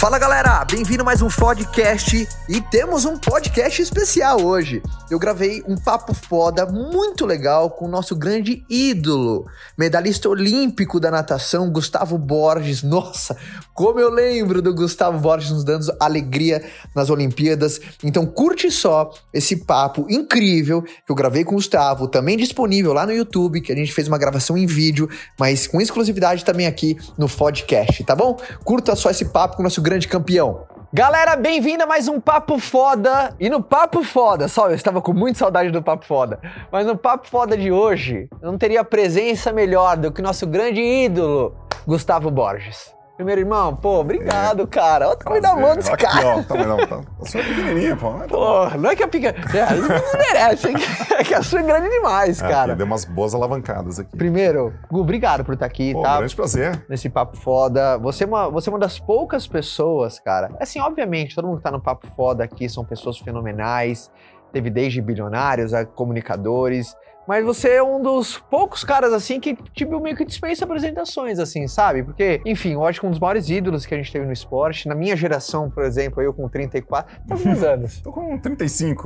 Fala galera, bem-vindo a mais um podcast e temos um podcast especial hoje. Eu gravei um papo foda muito legal com o nosso grande ídolo, medalhista olímpico da natação, Gustavo Borges. Nossa, como eu lembro do Gustavo Borges nos dando alegria nas Olimpíadas. Então curte só esse papo incrível que eu gravei com o Gustavo, também disponível lá no YouTube, que a gente fez uma gravação em vídeo, mas com exclusividade também aqui no podcast, tá bom? Curta só esse papo com o nosso grande campeão. Galera, bem-vindo a mais um Papo Foda. E no Papo Foda, só eu estava com muita saudade do Papo Foda, mas no Papo Foda de hoje, não teria presença melhor do que nosso grande ídolo, Gustavo Borges. Primeiro, irmão, pô, obrigado, cara. Olha o tamanho da mão desse cara. Aqui, ó, tá só pequenininha, pô. Pô, não é que é pequena. Não merece, é que a sua é grande demais, cara. Deu umas boas alavancadas aqui. Primeiro, Gu, obrigado por estar aqui, pô, tá? Grande prazer. Nesse Papo Foda. Você é uma das poucas pessoas, cara. Assim, obviamente, todo mundo que tá no Papo Foda aqui são pessoas fenomenais. Teve desde bilionários a comunicadores. Mas você é um dos poucos caras, assim, que tipo, meio que dispensa apresentações, assim, sabe? Porque, enfim, eu acho que um dos maiores ídolos que a gente teve no esporte, na minha geração, por exemplo, eu com 34, tá com quantos anos? Tô com 35.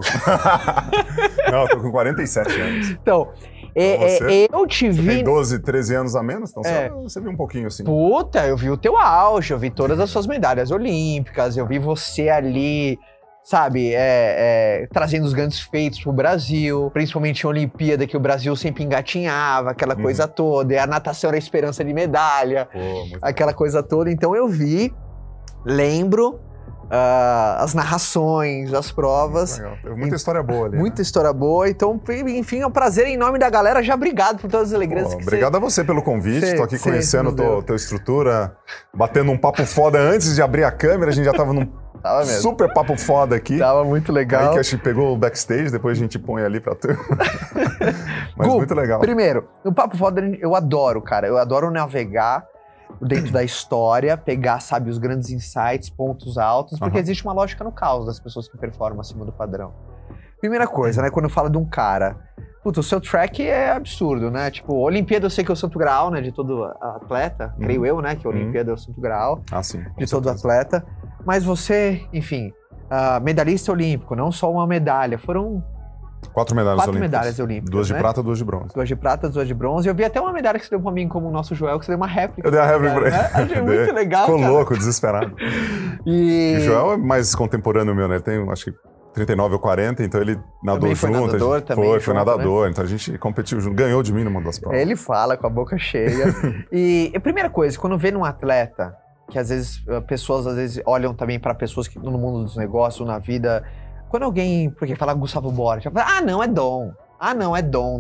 Não, tô com 47 anos. Então, eu te vi... Você tem 12, 13 anos a menos, então você viu um pouquinho, assim. Puta, eu vi o teu auge, eu vi todas as suas medalhas olímpicas, eu vi você ali... Sabe, trazendo os grandes feitos pro Brasil, principalmente em Olimpíada, que o Brasil sempre engatinhava, aquela coisa toda, e a natação era a esperança de medalha, aquela coisa toda. Então eu vi, lembro, as narrações, as provas. Legal. Teve muita história boa ali. Muita história boa, então, enfim, é um prazer em nome da galera, já obrigado por todas as alegrias que obrigado a você pelo convite, tô aqui conhecendo tua estrutura, batendo um papo foda antes de abrir a câmera, a gente já tava num super papo foda aqui. Tava muito legal. Aí que a gente pegou o backstage, depois a gente põe ali pra tu. Mas Gu, muito legal. Primeiro, no Papo Foda eu adoro, cara. Eu adoro navegar dentro da história, pegar, sabe, os grandes insights, pontos altos, porque existe uma lógica no caos das pessoas que performam acima do padrão. Primeira coisa, né, quando eu falo de um cara... Puta, o seu track é absurdo, né? Tipo, Olimpíada eu sei que é o santo graal, né, de todo atleta. Creio eu, né, que a Olimpíada é o santo graal sim, de todo atleta. Mas você, enfim, medalhista olímpico, não só uma medalha, foram... 4 medalhas olímpicas. 2 de prata, 2 de bronze. 2 de prata, 2 de bronze. Eu vi até uma medalha que você deu pra mim, como o nosso Joel, que você deu uma réplica. Eu dei a réplica pra ele. Né? Achei muito legal, Ficou cara. louco, desesperado. E o Joel é mais contemporâneo meu, né? Ele tem, acho que, 39 ou 40, então ele nadou junto. Foi nadador, né? Então a gente competiu junto, ganhou de mim numa das provas. Ele fala com a boca cheia. E a primeira coisa, quando vê num atleta, que às vezes pessoas olham também pra pessoas que no mundo dos negócios, na vida... Quando alguém, porque fala Gustavo Borges, fala, não, é dom. Não, é dom.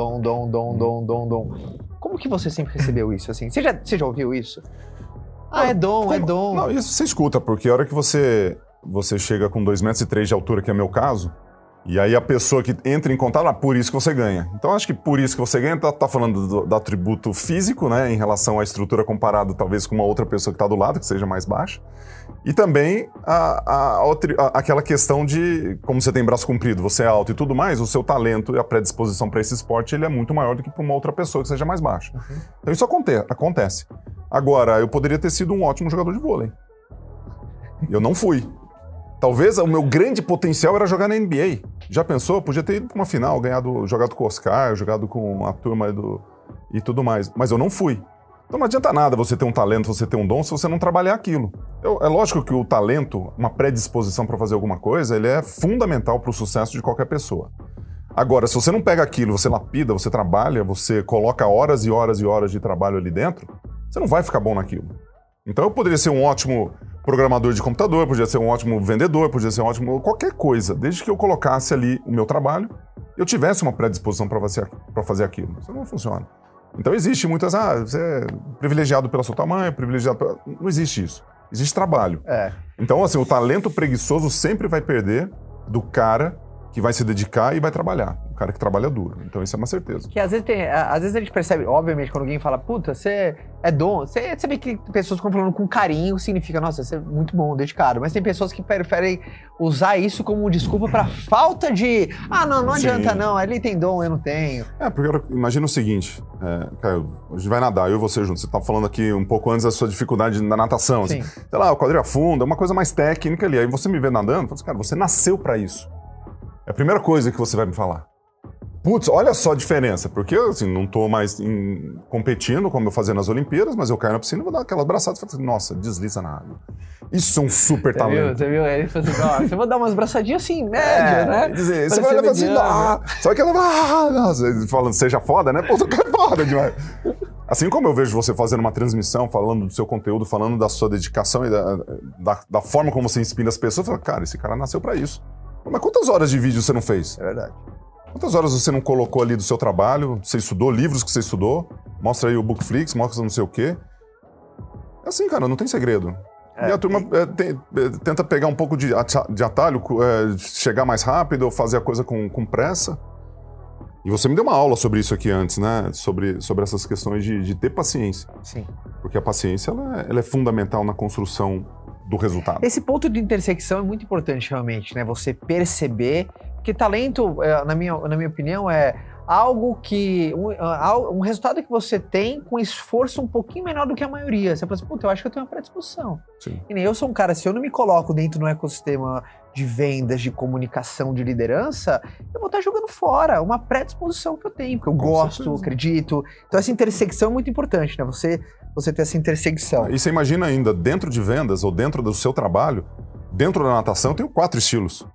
Como que você sempre recebeu isso, assim? Você já ouviu isso? É dom. Não, isso você escuta, porque a hora que você chega com 2,3 metros de altura, que é meu caso, e aí a pessoa que entra em contato, por isso que você ganha. Então acho que por isso que você ganha, tá falando do atributo físico, né, em relação à estrutura comparado talvez com uma outra pessoa que tá do lado, que seja mais baixa. E também aquela questão de, como você tem braço comprido, você é alto e tudo mais, o seu talento e a predisposição para esse esporte, ele é muito maior do que para uma outra pessoa que seja mais baixa. Então isso acontece. Agora, eu poderia ter sido um ótimo jogador de vôlei. Eu não fui. Talvez o meu grande potencial era jogar na NBA. Já pensou? Podia ter ido para uma final, jogado com o Oscar, jogado com a turma e tudo mais. Mas eu não fui. Então não adianta nada você ter um talento, você ter um dom, se você não trabalhar aquilo. É lógico que o talento, uma predisposição para fazer alguma coisa, ele é fundamental para o sucesso de qualquer pessoa. Agora, se você não pega aquilo, você lapida, você trabalha, você coloca horas e horas e horas de trabalho ali dentro, você não vai ficar bom naquilo. Então eu poderia ser um ótimo programador de computador, podia ser um ótimo vendedor, podia ser um ótimo... qualquer coisa, desde que eu colocasse ali o meu trabalho, eu tivesse uma predisposição para fazer aquilo. Isso não funciona. Então existe muitas... você é privilegiado pelo seu tamanho, privilegiado... Não existe isso. Existe trabalho. Então, assim, o talento preguiçoso sempre vai perder do cara que vai se dedicar e vai trabalhar. cara que trabalha duro. Então isso é uma certeza. Que às vezes a gente percebe, obviamente, quando alguém fala, puta, você é dom, você vê que pessoas que estão falando com carinho significa, nossa, você é muito bom, dedicado. Mas tem pessoas que preferem usar isso como desculpa pra falta de, não adianta não, ele tem dom, eu não tenho. Porque imagina o seguinte, Caio, a gente vai nadar, eu e você junto, você tá falando aqui um pouco antes da sua dificuldade na natação, assim, sei lá, o quadril afunda, é uma coisa mais técnica ali, aí você me vê nadando, fala assim, cara, você nasceu pra isso. É a primeira coisa que você vai me falar. Putz, olha só a diferença, porque eu assim, não tô mais competindo como eu fazia nas Olimpíadas, mas eu caio na piscina e vou dar aquelas braçadas e falo assim, nossa, desliza na água. Isso é um super talento. Você viu? Ele falou assim, você vai dar umas braçadinhas assim, média, né? Dizer, você vai levar assim, só que ela vai, falando, seja foda, né? Pô, tu é foda demais. Assim como eu vejo você fazendo uma transmissão, falando do seu conteúdo, falando da sua dedicação e da forma como você inspira as pessoas, eu falo, cara, esse cara nasceu pra isso. Mas quantas horas de vídeo você não fez? É verdade. Quantas horas você não colocou ali do seu trabalho? Você estudou, livros que você estudou? Mostra aí o Bookflix, mostra não sei o quê. É assim, cara, não tem segredo. E a turma tenta pegar um pouco de atalho, chegar mais rápido, ou fazer a coisa com pressa. E você me deu uma aula sobre isso aqui antes, né? Sobre essas questões de ter paciência. Sim. Porque a paciência, ela é fundamental na construção do resultado. Esse ponto de intersecção é muito importante, realmente, né? Você perceber que talento, na minha opinião, é algo que... um resultado que você tem com esforço um pouquinho menor do que a maioria. Você fala assim, puta, eu acho que eu tenho uma predisposição. Sim. E nem eu sou um cara, se eu não me coloco dentro do ecossistema de vendas, de comunicação, de liderança, eu vou estar jogando fora uma predisposição que eu tenho, porque eu gosto, acredito. Então essa intersecção é muito importante, né? Você ter essa intersecção. E você imagina ainda, dentro de vendas ou dentro do seu trabalho, dentro da natação, eu tenho 4 estilos.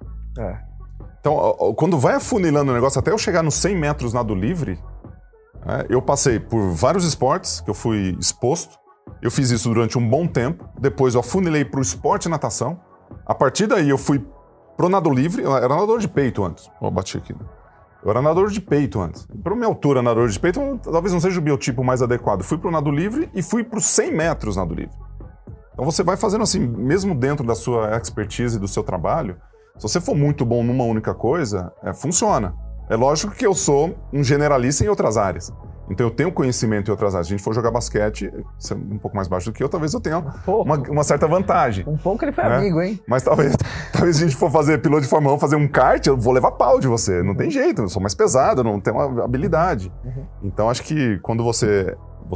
Então, quando vai afunilando o negócio, até eu chegar nos 100 metros nado livre, eu passei por vários esportes que eu fui exposto. Eu fiz isso durante um bom tempo. Depois eu afunilei para o esporte e natação. A partir daí eu fui pro nado livre. Eu era nadador de peito antes. Vou bater aqui. Eu era nadador de peito antes. Para minha altura, nadador de peito, talvez não seja o biotipo mais adequado. Fui pro nado livre e fui para os 100 metros nado livre. Então você vai fazendo assim, mesmo dentro da sua expertise e do seu trabalho, se você for muito bom numa única coisa, funciona. É lógico que eu sou um generalista em outras áreas. Então eu tenho conhecimento em outras áreas. Se a gente for jogar basquete, você é um pouco mais baixo do que eu, talvez eu tenha uma certa vantagem. Um pouco ele foi amigo, hein? Mas talvez se a gente for fazer piloto de Fórmula 1, fazer um kart, eu vou levar pau de você. Não tem jeito, eu sou mais pesado, eu não tenho uma habilidade. Então acho que quando você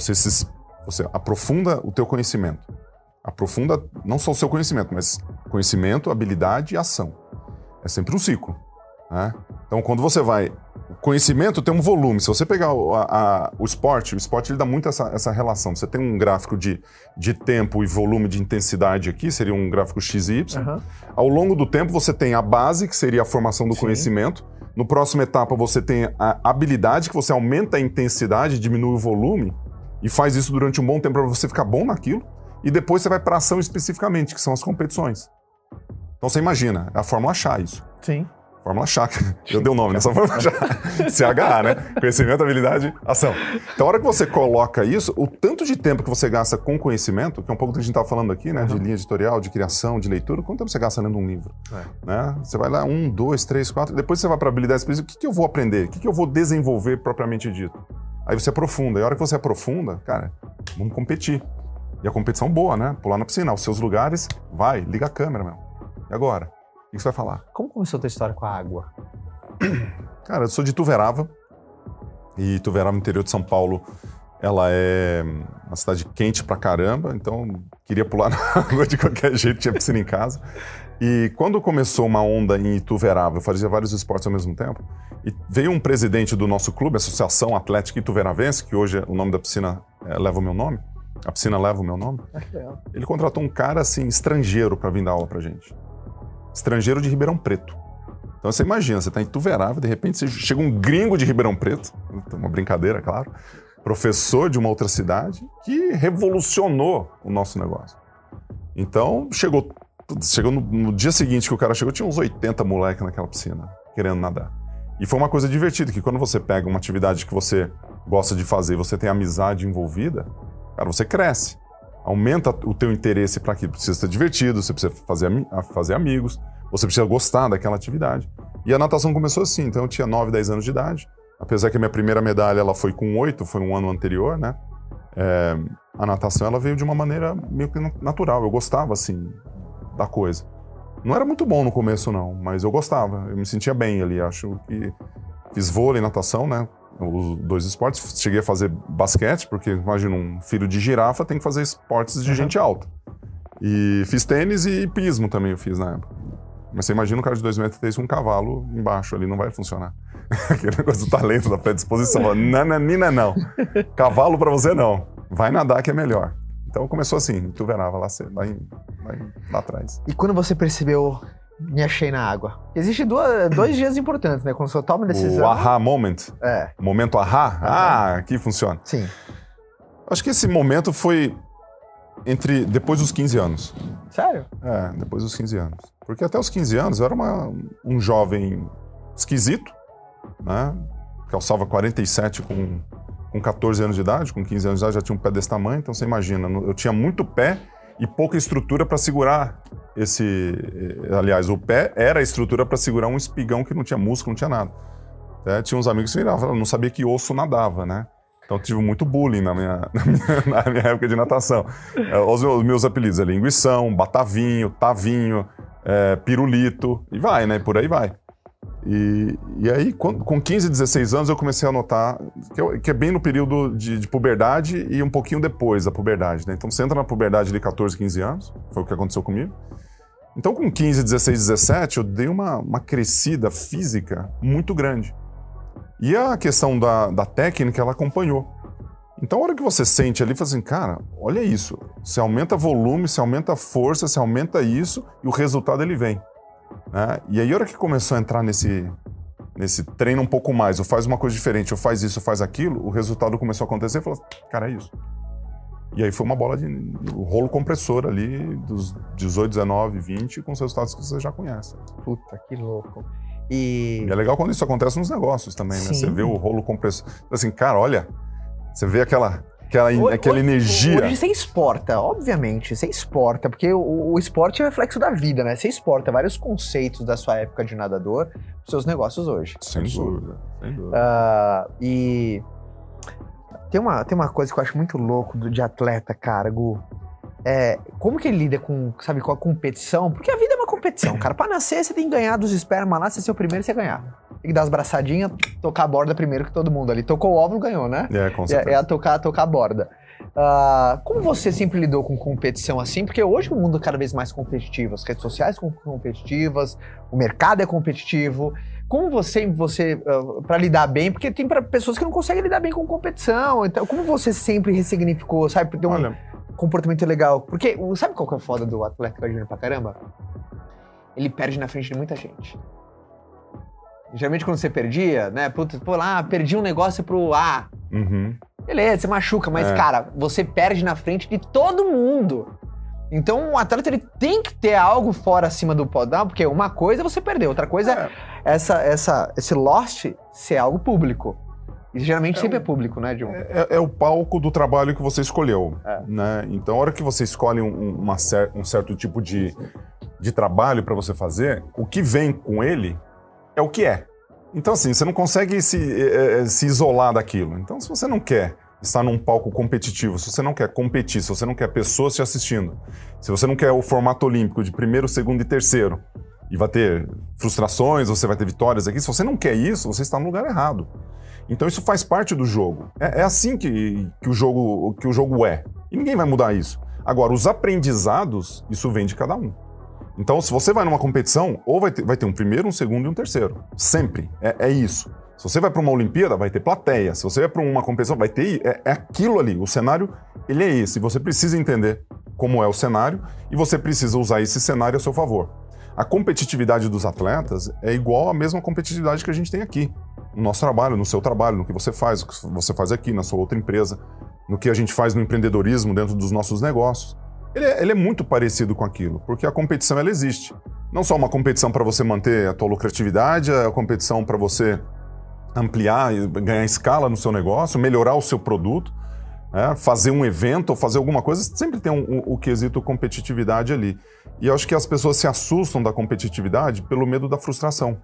aprofunda o teu conhecimento, aprofunda não só o seu conhecimento, mas conhecimento, habilidade e ação. É sempre um ciclo, né? Então, quando você vai... O conhecimento tem um volume. Se você pegar o esporte ele dá muito essa relação. Você tem um gráfico de tempo e volume de intensidade aqui, seria um gráfico X e Y. Ao longo do tempo, você tem a base, que seria a formação do conhecimento. No próximo etapa, você tem a habilidade, que você aumenta a intensidade, diminui o volume, e faz isso durante um bom tempo para você ficar bom naquilo. E depois você vai para a ação especificamente, que são as competições. Então você imagina, é a Fórmula Chá isso. Sim. Fórmula Chá, eu dei o nome nessa Fórmula Chá. CHA, né? Conhecimento, habilidade, ação. Então a hora que você coloca isso, o tanto de tempo que você gasta com conhecimento, que é um pouco do que a gente estava falando aqui, né? De linha editorial, de criação, de leitura, quanto tempo você gasta lendo um livro? Né? Você vai lá, 1, 2, 3, 4, depois você vai para habilidade específica, o que eu vou aprender? O que eu vou desenvolver propriamente dito? Aí você aprofunda, e a hora que você aprofunda, cara, vamos competir. E a competição boa, né? Pular na piscina, aos seus lugares, vai, liga a câmera, meu. E agora? O que você vai falar? Como começou a tua história com a água? Cara, eu sou de Ituverava. E Ituverava, no interior de São Paulo, ela é uma cidade quente pra caramba. Então, queria pular na água de qualquer jeito, tinha piscina em casa. E quando começou uma onda em Ituverava, eu fazia vários esportes ao mesmo tempo, e veio um presidente do nosso clube, Associação Atlética Ituveravense, que hoje o nome da piscina leva o meu nome. A piscina leva o meu nome. Ele contratou um cara, assim, estrangeiro pra vir dar aula pra gente. Estrangeiro de Ribeirão Preto. Então você imagina, você tá em Ituverava, de repente você chega um gringo de Ribeirão Preto, uma brincadeira, claro, professor de uma outra cidade, que revolucionou o nosso negócio. Então, chegou no dia seguinte que o cara chegou, tinha uns 80 moleques naquela piscina, querendo nadar. E foi uma coisa divertida, que quando você pega uma atividade que você gosta de fazer, você tem amizade envolvida, cara, você cresce. Aumenta o teu interesse para aquilo. Precisa ser divertido, você precisa fazer amigos, você precisa gostar daquela atividade. E a natação começou assim, então eu tinha 9, 10 anos de idade, apesar que a minha primeira medalha ela foi com 8, foi um ano anterior, né? A natação ela veio de uma maneira meio que natural, eu gostava assim da coisa. Não era muito bom no começo não, mas eu gostava, eu me sentia bem ali, acho que fiz vôlei, natação, né? Os 2 esportes, cheguei a fazer basquete, porque imagina um filho de girafa tem que fazer esportes de gente alta. E fiz tênis e hipismo também eu fiz na época. Mas você imagina um cara de 2,3 m com um cavalo embaixo ali, não vai funcionar. Aquele negócio do talento, da predisposição. Nananina, não. Cavalo pra você, não. Vai nadar que é melhor. Então começou assim, tuverava lá atrás. E quando você percebeu, me achei na água? Existem 2 dias importantes, né? Quando você toma a decisão... O aha moment. Momento aha? Aqui funciona. Sim. Acho que esse momento foi depois dos 15 anos. Sério? Depois dos 15 anos. Porque até os 15 anos eu era um jovem esquisito, né? Calçava 47 com 14 anos de idade, com 15 anos de idade já tinha um pé desse tamanho, então você imagina, eu tinha muito pé e pouca estrutura para segurar aliás, o pé era a estrutura para segurar um espigão que não tinha músculo, não tinha nada. Tinha uns amigos que viravam, não sabia que osso nadava, né? Então tive muito bullying na minha época de natação. Os meus apelidos é linguição, batavinho, tavinho, pirulito, e vai, né? Por aí vai. E aí, com 15, 16 anos, eu comecei a notar que é bem no período de puberdade e um pouquinho depois da puberdade, né? Então você entra na puberdade de 14, 15 anos, foi o que aconteceu comigo. Então com 15, 16, 17, eu dei uma crescida física muito grande. E a questão da técnica, ela acompanhou. Então, a hora que você sente ali, fala assim, cara, olha isso. Você aumenta volume, você aumenta força, você aumenta isso e o resultado ele vem. Né? E aí, a hora que começou a entrar nesse treino um pouco mais, ou faz uma coisa diferente, ou faz isso, ou faz aquilo, o resultado começou a acontecer e falou, cara, é isso. E aí foi uma bola de rolo compressor ali, dos 18, 19, 20, com os resultados que você já conhece. Puta, que louco. E é legal quando isso acontece nos negócios também, né? Sim. Você vê o rolo compressor. Assim, cara, olha, você vê aquela energia. Hoje você exporta, obviamente, você exporta, porque o esporte é reflexo da vida, né? Você exporta vários conceitos da sua época de nadador para os seus negócios hoje. Sem dúvida, sem dúvida. E tem uma coisa que eu acho muito louco de atleta, cara, Gu. Como que ele lida com a competição? Porque a vida é uma competição, cara. Pra nascer, você tem que ganhar dos esperma lá, você ser o primeiro, você ganhar. Tem que dar as braçadinhas, tocar a borda primeiro que todo mundo ali. Tocou o óvulo, ganhou, né? Com certeza. Tocar a borda. Como você sempre lidou com competição assim? Porque hoje o mundo é cada vez mais competitivo. As redes sociais são competitivas, o mercado é competitivo. Como você para lidar bem, porque tem pessoas que não conseguem lidar bem com competição. Então, como você sempre ressignificou, sabe? Por ter comportamento legal. Porque, sabe qual que é a foda do atleta que eu admiro pra caramba? Ele perde na frente de muita gente. Geralmente quando você perdia, né? Perdi um negócio pro A. Uhum. Beleza, você machuca, mas, cara, você perde na frente de todo mundo. Então, o atleta ele tem que ter algo fora acima do podão, porque uma coisa é você perder, outra coisa é esse lost ser algo público. E geralmente sempre é público, né, John? É o palco do trabalho que você escolheu, né? Então, a hora que você escolhe um certo tipo de trabalho para você fazer, o que vem com ele é o que é. Então, assim, você não consegue se isolar daquilo. Então, se você não quer estar num palco competitivo, se você não quer competir, se você não quer pessoas te assistindo, se você não quer o formato olímpico de primeiro, segundo e terceiro, e vai ter frustrações, você vai ter vitórias aqui, se você não quer isso, você está no lugar errado. Então isso faz parte do jogo. É assim que o jogo é. E ninguém vai mudar isso. Agora, os aprendizados, isso vem de cada um. Então, se você vai numa competição, ou vai ter um primeiro, um segundo e um terceiro. Sempre. É isso. Se você vai para uma Olimpíada, vai ter plateia. Se você vai para uma competição, vai ter... É aquilo ali. O cenário, ele é esse. Você precisa entender como é o cenário e você precisa usar esse cenário a seu favor. A competitividade dos atletas é igual à mesma competitividade que a gente tem aqui. No nosso trabalho, no seu trabalho, no que você faz, o que você faz aqui, na sua outra empresa, no que a gente faz no empreendedorismo dentro dos nossos negócios. Ele é muito parecido com aquilo, porque a competição ela existe. Não só uma competição para você manter a tua lucratividade, a competição para você ampliar e ganhar escala no seu negócio, melhorar o seu produto, fazer um evento ou fazer alguma coisa, sempre tem o quesito competitividade ali. E eu acho que as pessoas se assustam da competitividade pelo medo da frustração.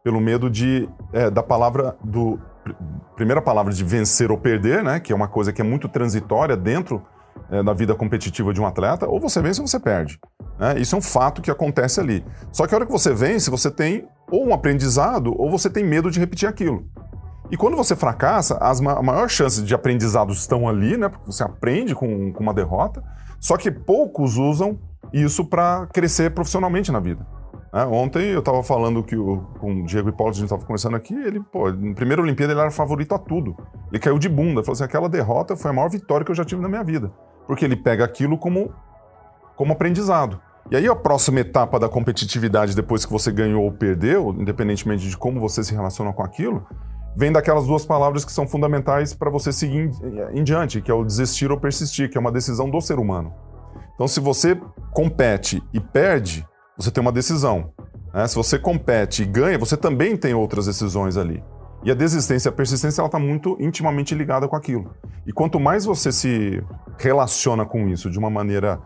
pelo medo da palavra primeira palavra de vencer ou perder, né? Que é uma coisa que é muito transitória dentro da vida competitiva de um atleta, ou você vence ou você perde. Né? Isso é um fato que acontece ali. Só que a hora que você vence, você tem ou um aprendizado ou você tem medo de repetir aquilo. E quando você fracassa, a maior chance de aprendizado estão ali, né? Porque você aprende com uma derrota, só que poucos usam isso para crescer profissionalmente na vida. Ontem eu estava falando com o Diego Hipólito, a gente estava conversando aqui, ele, na primeira Olimpíada ele era favorito a tudo. Ele caiu de bunda, falou assim, aquela derrota foi a maior vitória que eu já tive na minha vida. Porque ele pega aquilo como aprendizado. E aí a próxima etapa da competitividade, depois que você ganhou ou perdeu, independentemente de como você se relaciona com aquilo, vem daquelas duas palavras que são fundamentais para você seguir em diante, que é o desistir ou persistir, que é uma decisão do ser humano. Então se você compete e perde, você tem uma decisão. Né? Se você compete e ganha, você também tem outras decisões ali. E a desistência e a persistência, ela está muito intimamente ligada com aquilo. E quanto mais você se relaciona com isso de uma maneira,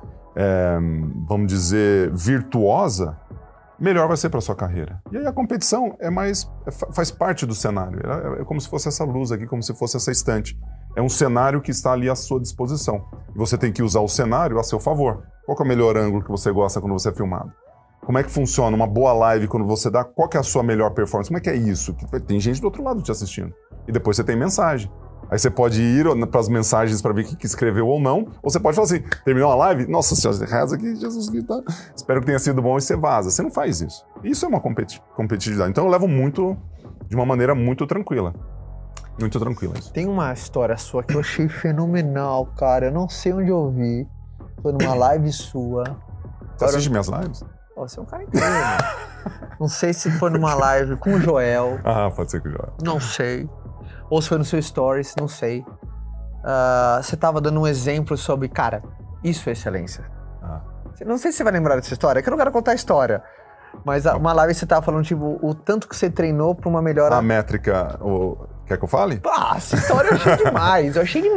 vamos dizer, virtuosa, melhor vai ser para sua carreira. E aí a competição faz parte do cenário. É como se fosse essa luz aqui, como se fosse essa estante. É um cenário que está ali à sua disposição. E você tem que usar o cenário a seu favor. Qual que é o melhor ângulo que você gosta quando você é filmado? Como é que funciona uma boa live quando você dá? Qual que é a sua melhor performance? Como é que é isso? Tem gente do outro lado te assistindo. E depois você tem mensagem. Aí você pode ir para as mensagens para ver o que escreveu ou não. Ou você pode falar assim, terminou a live? Nossa Senhora, reza aqui, Jesus que tá. Espero que tenha sido bom e você vaza. Você não faz isso. Isso é uma competitividade. Então eu levo de uma maneira muito tranquila. Muito tranquila. Isso. Tem uma história sua que eu achei fenomenal, cara. Eu não sei onde eu vi. Foi numa live sua. Você assiste minhas lives? Você é um cara incrível. Não sei se foi numa live com o Joel. Ah, pode ser com o Joel. Não sei. Ou se foi no seu stories, não sei. Você tava dando um exemplo sobre, cara, isso é excelência. Não sei se você vai lembrar dessa história, que eu não quero contar a história. Mas uma live você tava falando, tipo, o tanto que você treinou pra uma melhora... A métrica... Quer que eu fale? Essa história eu achei demais. Eu achei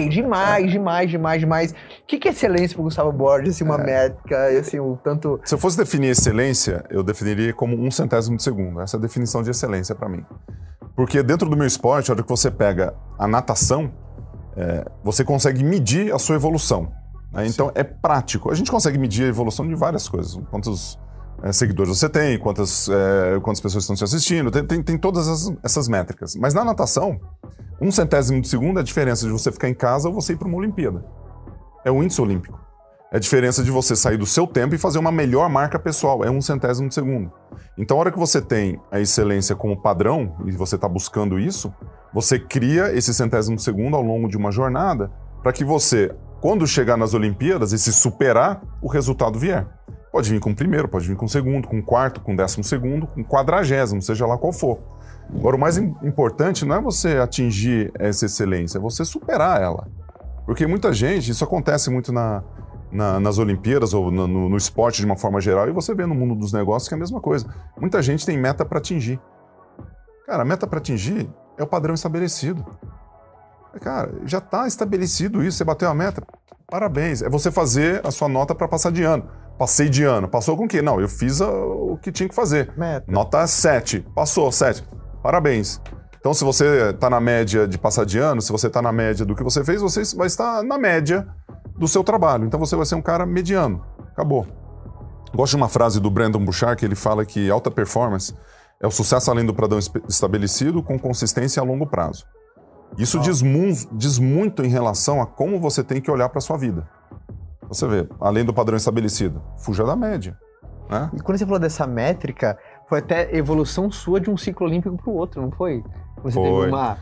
demais. O que é excelência pro Gustavo Borges? Assim, uma métrica, assim, o tanto... Se eu fosse definir excelência, eu definiria como 1/100 de segundo. Essa é a definição de excelência para mim. Porque dentro do meu esporte, a hora que você pega a natação, você consegue medir a sua evolução. Né? Então, é prático. A gente consegue medir a evolução de várias coisas. Quantos seguidores você tem, quantas pessoas estão te assistindo, tem todas essas métricas. Mas na natação, 1/100 de segundo é a diferença de você ficar em casa ou você ir para uma Olimpíada. É o índice olímpico. É a diferença de você sair do seu tempo e fazer uma melhor marca pessoal. É 1/100 de segundo. Então, a hora que você tem a excelência como padrão e você está buscando isso, você cria esse 1/100 de segundo ao longo de uma jornada para que você, quando chegar nas Olimpíadas e se superar, o resultado vier. Pode vir com o primeiro, pode vir com o segundo, com o quarto, com o 12º, com o 40º, seja lá qual for. Agora, o mais importante não é você atingir essa excelência, é você superar ela. Porque muita gente, isso acontece muito nas Olimpíadas ou no esporte de uma forma geral, e você vê no mundo dos negócios que é a mesma coisa. Muita gente tem meta para atingir. Cara, a meta para atingir é o padrão estabelecido. Cara, já está estabelecido isso, você bateu a meta, parabéns. É você fazer a sua nota para passar de ano. Passei de ano. Passou com o quê? Não, eu fiz o que tinha que fazer. Meta. Nota 7. Passou, 7. Parabéns. Então, se você está na média de passar de ano, se você está na média do que você fez, você vai estar na média do seu trabalho. Então, você vai ser um cara mediano. Acabou. Gosto de uma frase do Brandon Bouchard, que ele fala que alta performance é o sucesso além do padrão estabelecido com consistência a longo prazo. Isso diz muito em relação a como você tem que olhar para a sua vida. Você vê, além do padrão estabelecido, fuja da média. Né? E quando você falou dessa métrica, foi até evolução sua de um ciclo olímpico para o outro, não foi? Você teve uma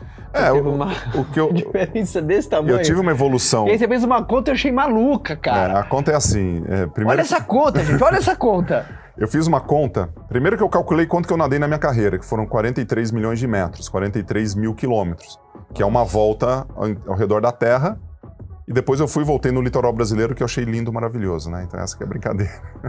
diferença desse tamanho. Eu tive uma evolução. E aí você fez uma conta, eu achei maluca, cara. A conta é assim. Primeiro... Olha essa conta, gente, olha essa conta. Eu fiz uma conta. Primeiro que eu calculei quanto que eu nadei na minha carreira, que foram 43 milhões de metros, 43 mil quilômetros, que é uma volta ao redor da Terra. E depois eu fui e voltei no litoral brasileiro, que eu achei lindo, maravilhoso, né? Então essa que é a brincadeira.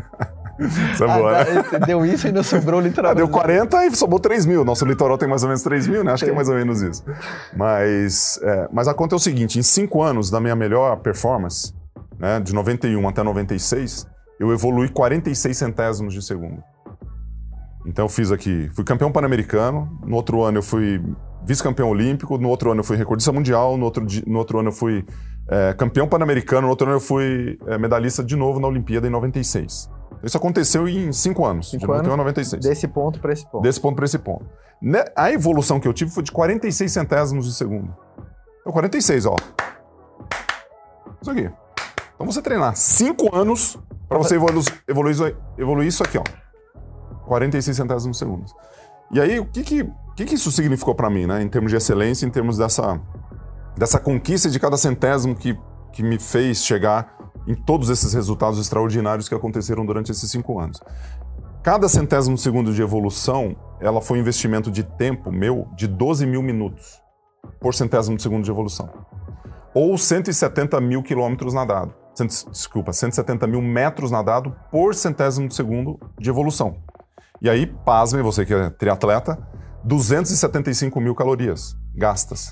Deu isso e ainda sobrou o litoral deu 40 e sobrou 3 mil. Nosso litoral tem mais ou menos 3 mil, né? Acho que é mais ou menos isso. Mas a conta é o seguinte, em 5 anos da minha melhor performance, né, de 91 até 96, eu evolui 46 centésimos de segundo. Então eu fiz aqui, fui campeão pan-americano, no outro ano eu fui vice-campeão olímpico, no outro ano eu fui recordista mundial, no outro ano eu fui campeão pan-americano, no outro ano eu fui medalhista de novo na Olimpíada em 96. Isso aconteceu em 5 anos, de 91 a 96. Desse ponto para esse ponto. Desse ponto para esse ponto. A evolução que eu tive foi de 46 centésimos de segundo. Então 46, ó. Isso aqui. Então você treinar 5 anos para você evoluir isso aqui, ó. 46 centésimos de segundo. E aí, o que isso significou para mim, né? Em termos de excelência, em termos dessa conquista de cada centésimo que me fez chegar em todos esses resultados extraordinários que aconteceram durante esses 5 anos. Cada centésimo segundo de evolução, ela foi um investimento de tempo meu de 12 mil minutos por centésimo de segundo de evolução. Ou 170 mil quilômetros nadado. 170 mil metros nadado por centésimo de segundo de evolução. E aí, pasme, você que é triatleta, 275 mil calorias gastas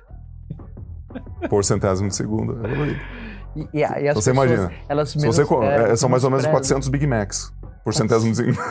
por centésimo de segundo evoluído. E as então, você imagina, elas são mais ou menos 400 Big Macs por centésimo de segundo.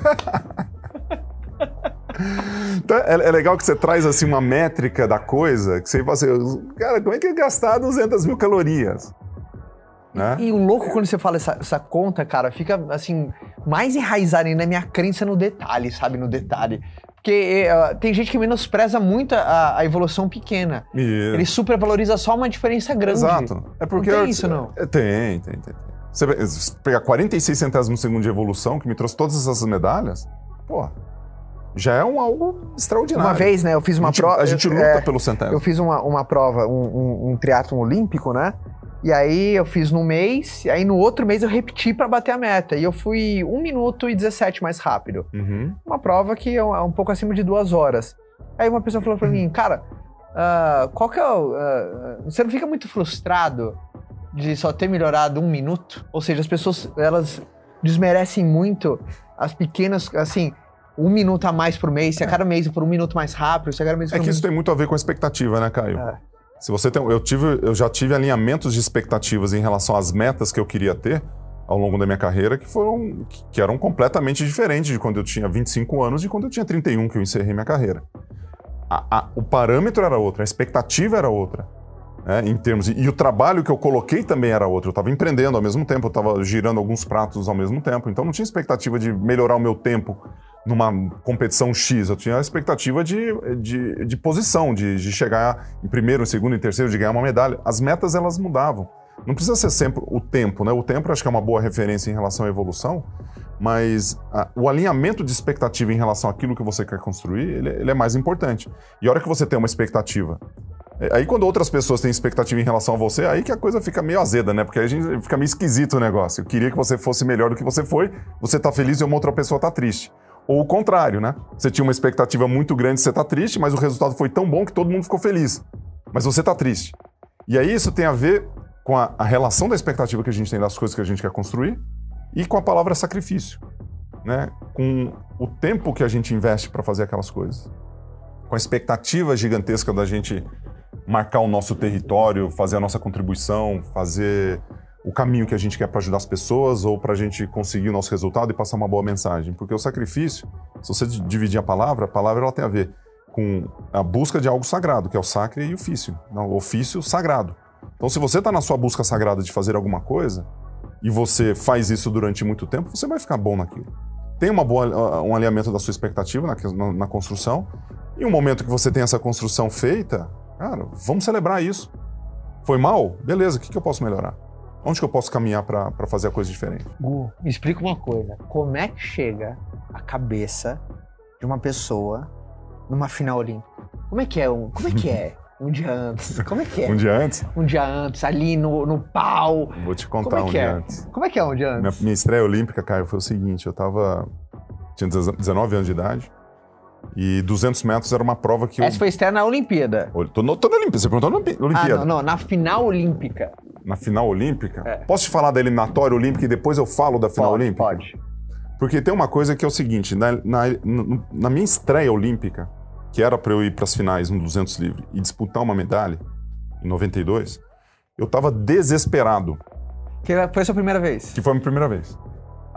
Então, é legal que você traz assim uma métrica da coisa, que você fala assim, cara, como é que é gastar 200 mil calorias? Né? E o louco quando você fala essa conta, cara, fica assim, mais enraizado ainda na minha crença no detalhe, sabe? No detalhe. Porque tem gente que menospreza muito a evolução pequena. Isso. Ele supervaloriza só uma diferença grande. Exato. É porque não tem isso, não? Tem. Você pegar 46 centésimos de segundo de evolução, que me trouxe todas essas medalhas, pô, já é algo extraordinário. Uma vez, né, eu fiz uma prova... A gente luta pelo centésimo. Eu fiz uma prova, um triatlon olímpico, né? E aí eu fiz no mês, e aí no outro mês eu repeti pra bater a meta. E eu fui 1 minuto e 17 mais rápido. Uhum. Uma prova que é um pouco acima de 2 horas. Aí uma pessoa falou pra mim, cara, qual que é você não fica muito frustrado de só ter melhorado 1 minuto? Ou seja, as pessoas, elas desmerecem muito as pequenas, assim... 1 minuto a mais por mês, se a cada mês eu for 1 minuto mais rápido, se a cada mês... É que isso tem muito a ver com a expectativa, né, Caio? Se você tem, eu já tive alinhamentos de expectativas em relação às metas que eu queria ter ao longo da minha carreira que eram completamente diferentes de quando eu tinha 25 anos e quando eu tinha 31, que eu encerrei minha carreira. O parâmetro era outro, a expectativa era outra. Em termos, e o trabalho que eu coloquei também era outro. Eu estava empreendendo ao mesmo tempo, eu estava girando alguns pratos ao mesmo tempo. Então não tinha expectativa de melhorar o meu tempo numa competição X. Eu tinha a expectativa de posição, de chegar em primeiro, em segundo, em terceiro, de ganhar uma medalha. As metas, elas mudavam. Não precisa ser sempre o tempo, né? O tempo acho que é uma boa referência em relação à evolução, mas o alinhamento de expectativa em relação àquilo que você quer construir, ele é mais importante. E a hora que você tem uma expectativa... Aí quando outras pessoas têm expectativa em relação a você, aí que a coisa fica meio azeda, né? Porque aí fica meio esquisito o negócio. Eu queria que você fosse melhor do que você foi, você tá feliz e uma outra pessoa tá triste. Ou o contrário, né? Você tinha uma expectativa muito grande, você tá triste, mas o resultado foi tão bom que todo mundo ficou feliz. Mas você tá triste. E aí isso tem a ver com a relação da expectativa que a gente tem das coisas que a gente quer construir e com a palavra sacrifício, né? Com o tempo que a gente investe para fazer aquelas coisas. Com a expectativa gigantesca da gente marcar o nosso território, fazer a nossa contribuição, fazer o caminho que a gente quer para ajudar as pessoas ou para a gente conseguir o nosso resultado e passar uma boa mensagem. Porque o sacrifício, se você dividir a palavra ela tem a ver com a busca de algo sagrado, que é o sacre e o ofício. O ofício sagrado. Então, se você está na sua busca sagrada de fazer alguma coisa e você faz isso durante muito tempo, você vai ficar bom naquilo. Tem um alinhamento da sua expectativa na construção e um momento que você tem essa construção feita, cara, vamos celebrar isso. Foi mal? Beleza, o que eu posso melhorar? Onde que eu posso caminhar para fazer a coisa diferente? Gu, me explica uma coisa. Como é que chega a cabeça de uma pessoa numa final olímpica? Como é que é? Um dia antes? Como é que é? Um dia antes? Um dia antes, ali no pau. Vou te contar um dia antes. Como é que é um dia antes? Minha estreia olímpica, Caio, foi o seguinte. Tinha 19 anos de idade. E 200 metros era uma prova que Essa foi estreia na Olimpíada. Tô na Olimpíada, você perguntou na Olimpíada. Não, na final olímpica. Na final olímpica? É. Posso te falar da eliminatória olímpica e depois eu falo da final olímpica? Pode. Porque tem uma coisa que é o seguinte, na minha estreia olímpica, que era para eu ir para as finais no 200 livre e disputar uma medalha, em 92, eu estava desesperado. Que foi a sua primeira vez? Que foi a minha primeira vez.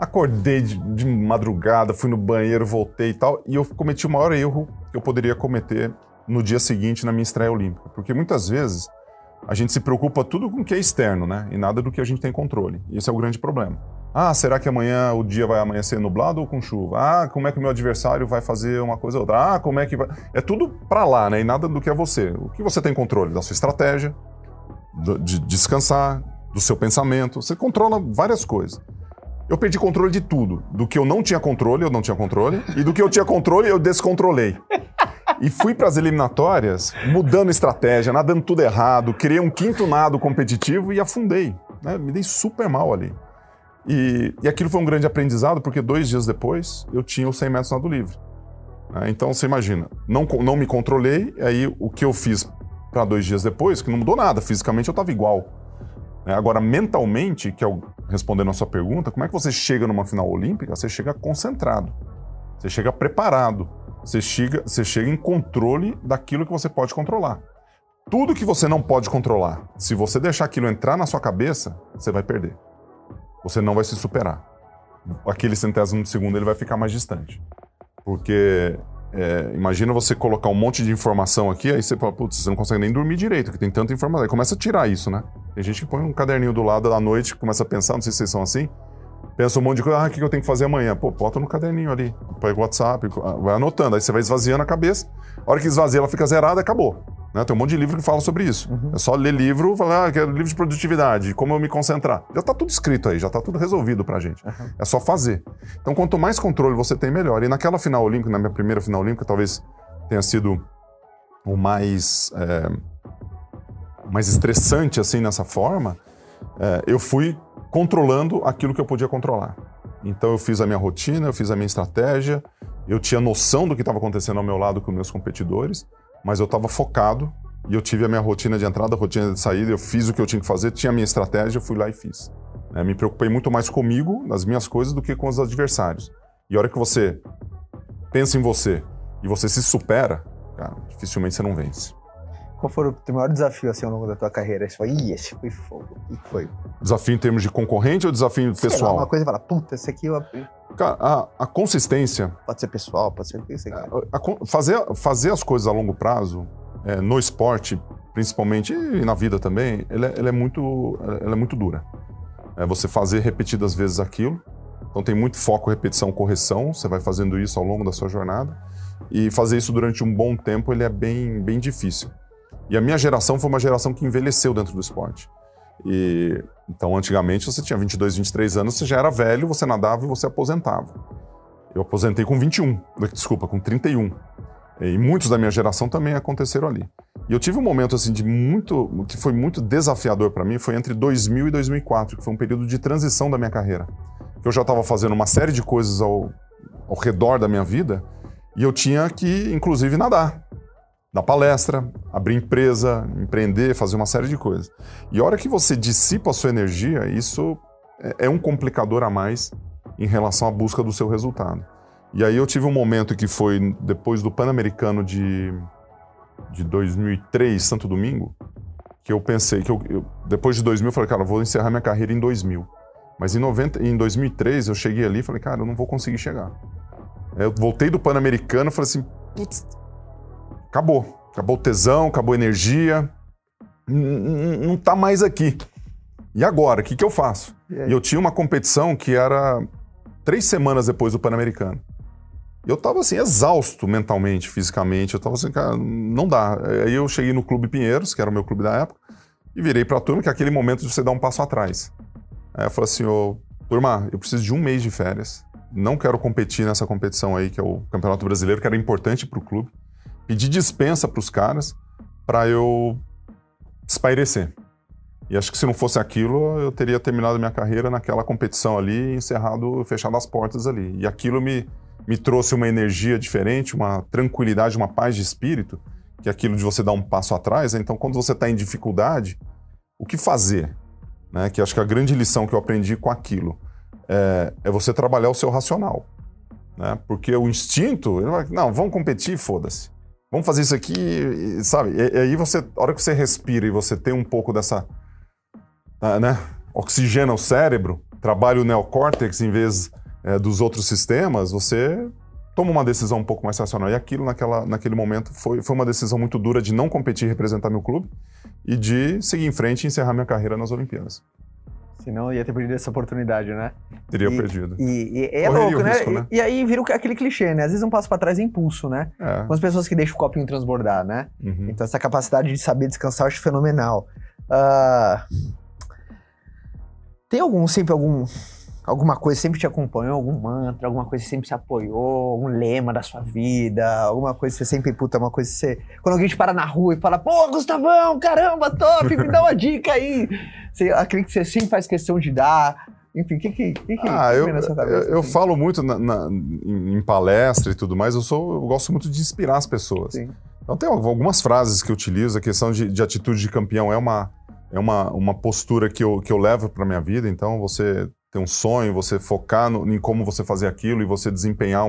Acordei de madrugada, fui no banheiro, voltei e tal, e eu cometi o maior erro que eu poderia cometer no dia seguinte na minha estreia olímpica. Porque muitas vezes a gente se preocupa tudo com o que é externo, né? E nada do que a gente tem controle. E esse é o grande problema. Ah, será que amanhã o dia vai amanhecer nublado ou com chuva? Ah, como é que o meu adversário vai fazer uma coisa ou outra? Ah, como é que vai... É tudo pra lá, né? E nada do que é você. O que você tem controle? Da sua estratégia, de descansar, do seu pensamento. Você controla várias coisas. Eu perdi controle de tudo. Do que eu não tinha controle, E do que eu tinha controle, eu descontrolei. E fui para as eliminatórias mudando estratégia, nadando tudo errado, criei um quinto nado competitivo e afundei. Né? Me dei super mal ali. E aquilo foi um grande aprendizado, porque 2 dias depois eu tinha os 100 metros nado livre. Né? Então você imagina, não me controlei, aí o que eu fiz para 2 dias depois, que não mudou nada, fisicamente eu estava igual. Agora, mentalmente, que é respondendo a sua pergunta, como é que você chega numa final olímpica? Você chega concentrado, você chega preparado, você chega em controle daquilo que você pode controlar. Tudo que você não pode controlar, se você deixar aquilo entrar na sua cabeça, você vai perder. Você não vai se superar. Aquele centésimo de segundo ele vai ficar mais distante. Porque imagina você colocar um monte de informação aqui, aí você fala, putz, você não consegue nem dormir direito, porque tem tanta informação. Aí começa a tirar isso, né? Tem gente que põe um caderninho do lado da noite, começa a pensar, não sei se vocês são assim, pensa um monte de coisa, o que eu tenho que fazer amanhã? Pô, bota no caderninho ali, pega o WhatsApp, vai anotando, aí você vai esvaziando a cabeça, a hora que esvazia ela fica zerada, acabou. Né? Tem um monte de livro que fala sobre isso. É só ler livro, falar, quero livro de produtividade, como eu me concentrar. Já tá tudo escrito aí, já tá tudo resolvido pra gente. É só fazer. Então, quanto mais controle você tem, melhor. E naquela final olímpica, na minha primeira final olímpica, talvez tenha sido o mais estressante, assim, nessa forma, eu fui controlando aquilo que eu podia controlar. Então, eu fiz a minha rotina, eu fiz a minha estratégia, eu tinha noção do que estava acontecendo ao meu lado com meus competidores, mas eu estava focado e eu tive a minha rotina de entrada, a rotina de saída, eu fiz o que eu tinha que fazer, tinha a minha estratégia, eu fui lá e fiz. Me preocupei muito mais comigo, nas minhas coisas, do que com os adversários. E a hora que você pensa em você e você se supera, cara, dificilmente você não vence. Qual foi o teu maior desafio assim, ao longo da tua carreira? Você falou, esse foi fogo. O que foi? Desafio em termos de concorrente ou desafio pessoal? Lá, uma coisa e fala, puta, esse aqui eu... Cara, a consistência... Pode ser pessoal, pode ser o que você quer. Fazer as coisas a longo prazo, no esporte, principalmente, e na vida também, ela é muito dura. Você fazer repetidas vezes aquilo. Então tem muito foco, repetição, correção. Você vai fazendo isso ao longo da sua jornada. E fazer isso durante um bom tempo, ele é bem, bem difícil. E a minha geração foi uma geração que envelheceu dentro do esporte. Então, antigamente, você tinha 22, 23 anos, você já era velho, você nadava e você aposentava. Eu aposentei com 31. E muitos da minha geração também aconteceram ali. E eu tive um momento assim que foi muito desafiador para mim, foi entre 2000 e 2004, que foi um período de transição da minha carreira. Eu já estava fazendo uma série de coisas ao redor da minha vida e eu tinha que, inclusive, nadar. Dar palestra, abrir empresa, empreender, fazer uma série de coisas. E a hora que você dissipa a sua energia, isso é um complicador a mais em relação à busca do seu resultado. E aí eu tive um momento que foi depois do Pan-Americano de 2003, Santo Domingo, que eu pensei que depois de 2000 eu falei, cara, eu vou encerrar minha carreira em 2000. Mas em 2003 eu cheguei ali e falei, cara, eu não vou conseguir chegar. Eu voltei do Pan-Americano e falei assim, putz, acabou o tesão, acabou a energia, não tá mais aqui. E agora, o que eu faço? E eu tinha uma competição que era 3 semanas depois do Pan-Americano. Eu tava assim, exausto mentalmente, fisicamente, eu tava assim, cara, não dá. Aí eu cheguei no Clube Pinheiros, que era o meu clube da época, e virei pra turma, que é aquele momento de você dar um passo atrás. Aí eu falei assim, turma, eu preciso de 1 mês de férias, não quero competir nessa competição aí, que é o Campeonato Brasileiro, que era importante pro clube. Pedi dispensa para os caras para eu espairecer. E acho que se não fosse aquilo, eu teria terminado minha carreira naquela competição ali, fechado as portas ali. E aquilo me trouxe uma energia diferente, uma tranquilidade, uma paz de espírito, que é aquilo de você dar um passo atrás. Então, quando você está em dificuldade, o que fazer? Né? Que acho que a grande lição que eu aprendi com aquilo é você trabalhar o seu racional. Né? Porque o instinto, ele vai, não, vamos competir, foda-se. Vamos fazer isso aqui, sabe? E aí a hora que você respira e você tem um pouco dessa, né, oxigena o cérebro, trabalha o neocórtex em vez dos outros sistemas, você toma uma decisão um pouco mais racional. E aquilo, naquele momento, foi uma decisão muito dura de não competir e representar meu clube e de seguir em frente e encerrar minha carreira nas Olimpíadas. Senão ia ter perdido essa oportunidade, né? Teria perdido. E é louco, né? E aí vira aquele clichê, né? Às vezes um passo pra trás é impulso, né? Com as pessoas que deixam o copinho transbordar, né? Então essa capacidade de saber descansar eu acho fenomenal. Tem alguma coisa que sempre te acompanhou? Algum mantra, alguma coisa que sempre se apoiou? Algum lema da sua vida? Alguma coisa que você sempre, uma coisa que você... Quando alguém te para na rua e fala, pô, Gustavão, caramba, top, me dá uma dica aí. Aquele que você sempre faz questão de dar. Enfim, o que vem na sua cabeça? Eu falo muito em palestra e tudo mais, eu gosto muito de inspirar as pessoas. Sim. Então tem algumas frases que eu utilizo, a questão de atitude de campeão é uma postura que eu levo para minha vida, então você ter um sonho, você focar em como você fazer aquilo e você desempenhar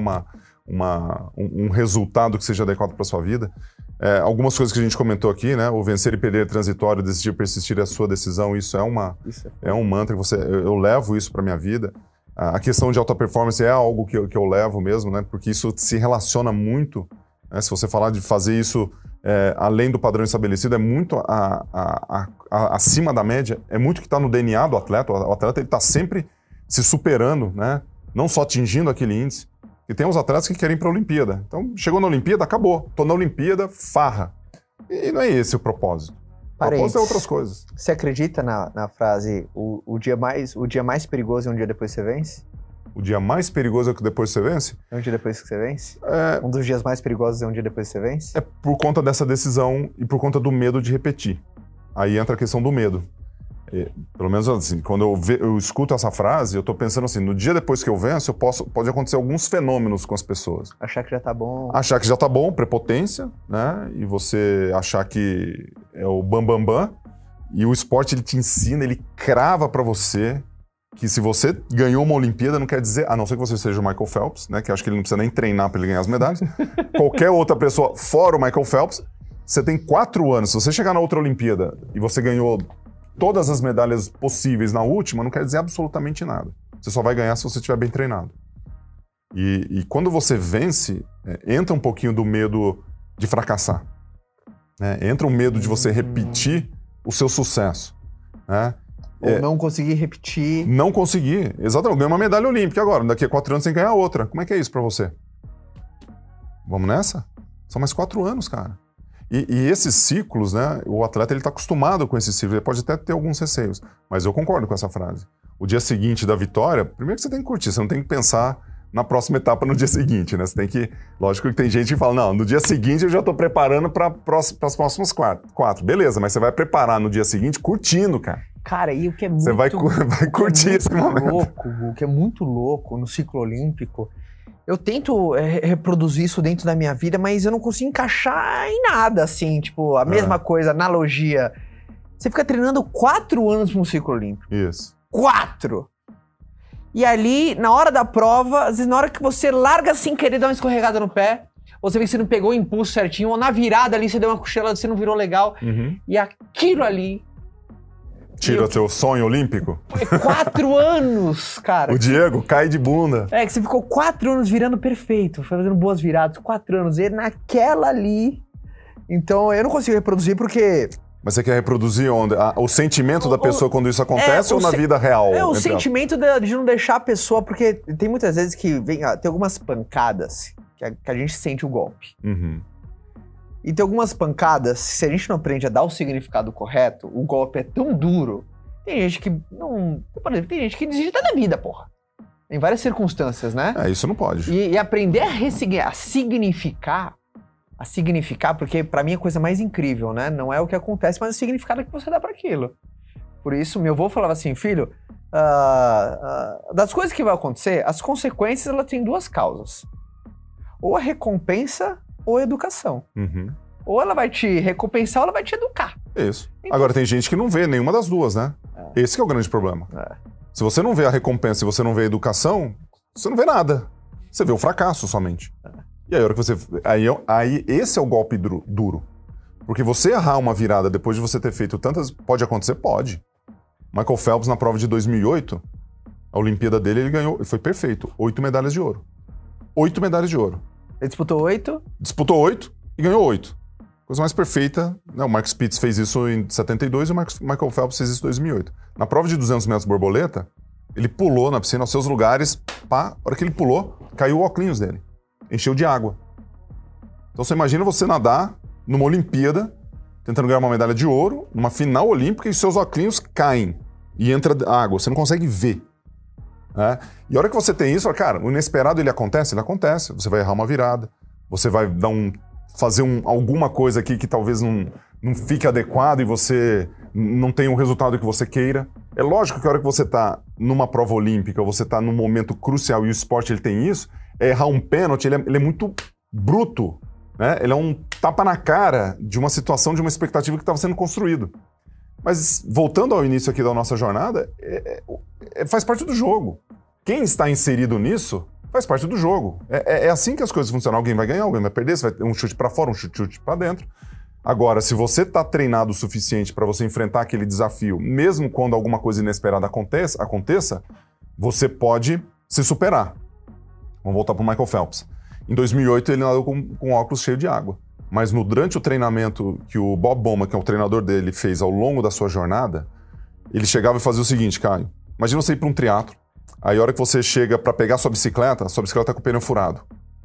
um resultado que seja adequado para sua vida. Algumas coisas que a gente comentou aqui, né? O vencer e perder é transitório, decidir e persistir é a sua decisão, isso é um mantra que eu levo isso para minha vida. A questão de alta performance é algo que eu levo mesmo, né? Porque isso se relaciona muito, né? Se você falar de fazer isso além do padrão estabelecido, é muito acima da média, é muito que está no DNA do atleta. O atleta está sempre se superando, né? Não só atingindo aquele índice. E tem uns atletas que querem ir para a Olimpíada. Então, chegou na Olimpíada, acabou. Tô na Olimpíada, farra. E não é esse o propósito. O propósito é outras coisas. Você acredita na frase, o dia mais perigoso é um dia depois que você vence? O dia mais perigoso é o que depois você vence? É um dia depois que você vence? Um dos dias mais perigosos é um dia depois que você vence? É por conta dessa decisão e por conta do medo de repetir. Aí entra a questão do medo. Pelo menos assim, quando eu escuto essa frase, eu tô pensando assim, no dia depois que eu venço, pode acontecer alguns fenômenos com as pessoas. Achar que já tá bom. Achar que já tá bom, prepotência, né? E você achar que é o bam. E o esporte, ele te ensina, ele crava pra você que se você ganhou uma Olimpíada, não quer dizer, a não ser que você seja o Michael Phelps, né? Que eu acho que ele não precisa nem treinar pra ele ganhar as medalhas. Qualquer outra pessoa, fora o Michael Phelps, você tem 4 anos. Se você chegar na outra Olimpíada e você ganhou todas as medalhas possíveis na última, não quer dizer absolutamente nada. Você só vai ganhar se você estiver bem treinado. E quando você vence, entra um pouquinho do medo de fracassar. Né? Entra o medo de você repetir o seu sucesso. Né? Ou não conseguir repetir. Não conseguir. Exatamente. Ganhei uma medalha olímpica agora. Daqui a 4 anos você tem que ganhar outra. Como é que é isso pra você? Vamos nessa? São mais 4 anos, cara. E esses ciclos, né, o atleta está acostumado com esses ciclos, ele pode até ter alguns receios, mas eu concordo com essa frase. O dia seguinte da vitória, primeiro que você tem que curtir, você não tem que pensar na próxima etapa no dia seguinte, né? Você tem que, lógico que tem gente que fala, não, no dia seguinte eu já estou preparando para as próximas 4. Beleza, mas você vai preparar no dia seguinte curtindo, cara. Cara, e o que é muito... Você vai curtir esse momento. O que é muito louco no ciclo olímpico, eu tento reproduzir isso dentro da minha vida, mas eu não consigo encaixar em nada, assim, tipo, a mesma coisa, analogia. Você fica treinando 4 anos para um ciclo olímpico. Isso. 4! E ali, na hora da prova, às vezes na hora que você larga sem querer dar uma escorregada no pé, ou você vê que você não pegou o impulso certinho, ou na virada ali você deu uma cochilada, você não virou legal, e aquilo ali... Tira o teu sonho olímpico? 4 anos, cara. O Diego cai de bunda. Que você ficou 4 anos virando perfeito, fazendo boas viradas, 4 anos, e naquela ali... Então, eu não consigo reproduzir porque... Mas você quer reproduzir onde? O sentimento da pessoa quando isso acontece ou na vida real? O sentimento de não deixar a pessoa... Porque tem muitas vezes que tem algumas pancadas que a gente sente o golpe. E tem algumas pancadas, se a gente não aprende a dar o significado correto, o golpe é tão duro. Tem gente que não... Por exemplo, tem gente que desiste da vida, porra. Em várias circunstâncias, né? Isso não pode. E aprender a significar, porque pra mim é a coisa mais incrível, né? Não é o que acontece, mas o significado que você dá pra aquilo. Por isso, meu avô falava assim, filho, das coisas que vai acontecer, as consequências, ela tem 2 causas. Ou a recompensa ou a educação. Ou ela vai te recompensar ou ela vai te educar. Isso. Então, agora, tem gente que não vê nenhuma das duas, né? Esse que é o grande problema. Se você não vê a recompensa, se você não vê a educação, você não vê nada. Você vê o fracasso somente. E aí, a hora que você... Aí esse é o golpe duro. Porque você errar uma virada depois de você ter feito tantas... Pode acontecer? Pode. Michael Phelps, na prova de 2008, A Olimpíada dele, ele ganhou, foi perfeito, 8 medalhas de ouro. 8 medalhas de ouro. Ele disputou 8? Disputou 8 e ganhou 8. Coisa mais perfeita, né? O Mark Spitz fez isso em 72 e o Michael Phelps fez isso em 2008. Na prova de 200 metros borboleta, ele pulou na piscina aos seus lugares, pá, a hora que ele pulou, caiu o óculos dele, encheu de água. Então você imagina você nadar numa Olimpíada, tentando ganhar uma medalha de ouro, numa final olímpica, e seus óculos caem e entra água, você não consegue ver. Né? E a hora que você tem isso, cara, o inesperado ele acontece, você vai errar uma virada, você vai dar fazer alguma coisa aqui que talvez não fique adequado e você não tenha o resultado que você queira. É lógico que a hora que você está numa prova olímpica, você está num momento crucial e o esporte ele tem isso, errar um pênalti, ele é muito bruto, né? Ele é um tapa na cara de uma situação, de uma expectativa que estava sendo construído. Mas voltando ao início aqui da nossa jornada, faz parte do jogo. Quem está inserido nisso faz parte do jogo. É assim que as coisas funcionam. Alguém vai ganhar, alguém vai perder, você vai ter um chute para fora, um chute para dentro. Agora, se você está treinado o suficiente para você enfrentar aquele desafio, mesmo quando alguma coisa inesperada aconteça, você pode se superar. Vamos voltar para o Michael Phelps. Em 2008, ele nadou com óculos cheio de água. Mas durante o treinamento que o Bob Bowman, que é o treinador dele, fez ao longo da sua jornada, ele chegava e fazia o seguinte, Caio. Imagina você ir para um triatlo, aí a hora que você chega para pegar sua bicicleta tá com o pneu furado.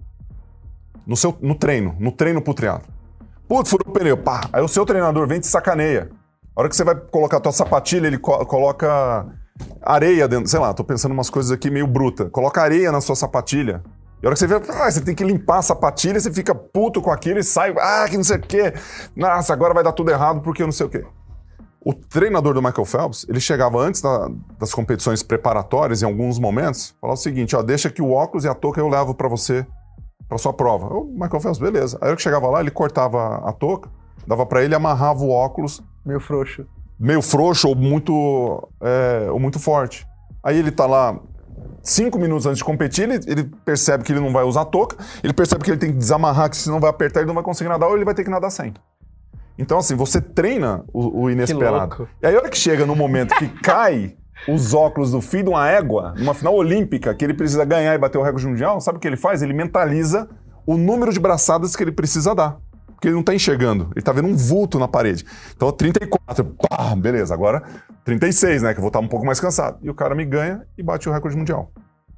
No treino pro triatlo. Putz, furou o pneu, pá. Aí o seu treinador vem e te sacaneia. A hora que você vai colocar a tua sapatilha, ele coloca areia dentro, sei lá, tô pensando umas coisas aqui meio bruta. Coloca areia na sua sapatilha. E a hora que você vê, você tem que limpar a sapatilha, você fica puto com aquilo e sai, que não sei o quê. Nossa, agora vai dar tudo errado porque eu não sei o quê. O treinador do Michael Phelps, ele chegava antes das competições preparatórias, em alguns momentos, falava o seguinte, deixa que o óculos e a touca eu levo pra você, pra sua prova. O Michael Phelps, beleza. Aí a hora que chegava lá, ele cortava a touca, dava pra ele e amarrava o óculos. Meio frouxo. Meio frouxo ou muito forte. Aí ele tá lá 5 minutos antes de competir, ele percebe que ele não vai usar a touca, ele percebe que ele tem que desamarrar, que se não vai apertar ele não vai conseguir nadar, ou ele vai ter que nadar sem. Então, assim, você treina o inesperado. Que louco. E aí, a hora que chega no momento que cai os óculos do filho de uma égua, numa final olímpica, que ele precisa ganhar e bater o recorde mundial, sabe o que ele faz? Ele mentaliza o número de braçadas que ele precisa dar. Porque ele não tá enxergando, ele tá vendo um vulto na parede. Então, 34, pá, beleza, agora 36, né, que eu vou estar um pouco mais cansado. E o cara me ganha e bate o recorde mundial.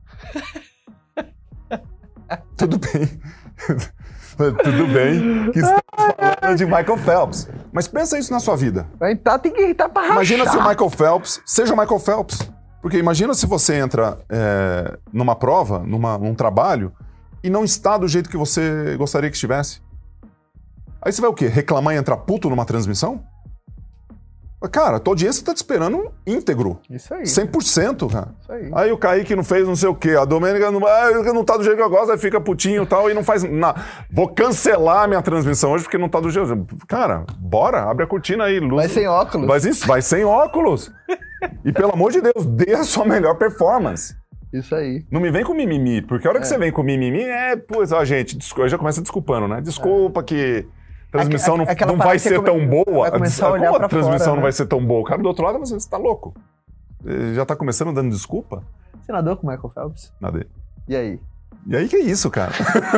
Tudo bem. Tudo bem que estamos falando de Michael Phelps. Mas pensa isso na sua vida. Tem que irritar pra rachar. Imagina se o Michael Phelps seja o Michael Phelps. Porque imagina se você entra numa prova, num trabalho, e não está do jeito que você gostaria que estivesse. Aí você vai o quê? Reclamar e entrar puto numa transmissão? Cara, a tua audiência tá te esperando íntegro. Isso aí. 100%, cara. Isso aí. Aí o Kaique não fez não sei o quê. A Domênica não tá do jeito que eu gosto, aí fica putinho e tal, e não faz nada. Vou cancelar a minha transmissão hoje porque não tá do jeito. Cara, bora, abre a cortina aí. Luz. Vai sem óculos. Vai sem óculos. E pelo amor de Deus, dê a sua melhor performance. Isso aí. Não me vem com mimimi, porque a hora que você vem com mimimi, gente, eu já começa desculpando, né? Desculpa que a transmissão não vai ser tão boa. Vai começar a olhar Como a pra transmissão fora, não vai ser tão boa? O cara do outro lado, mas você tá louco. Ele já tá começando dando desculpa? Você nadou com o Michael Phelps? Nadei. E aí? E aí que é isso, cara?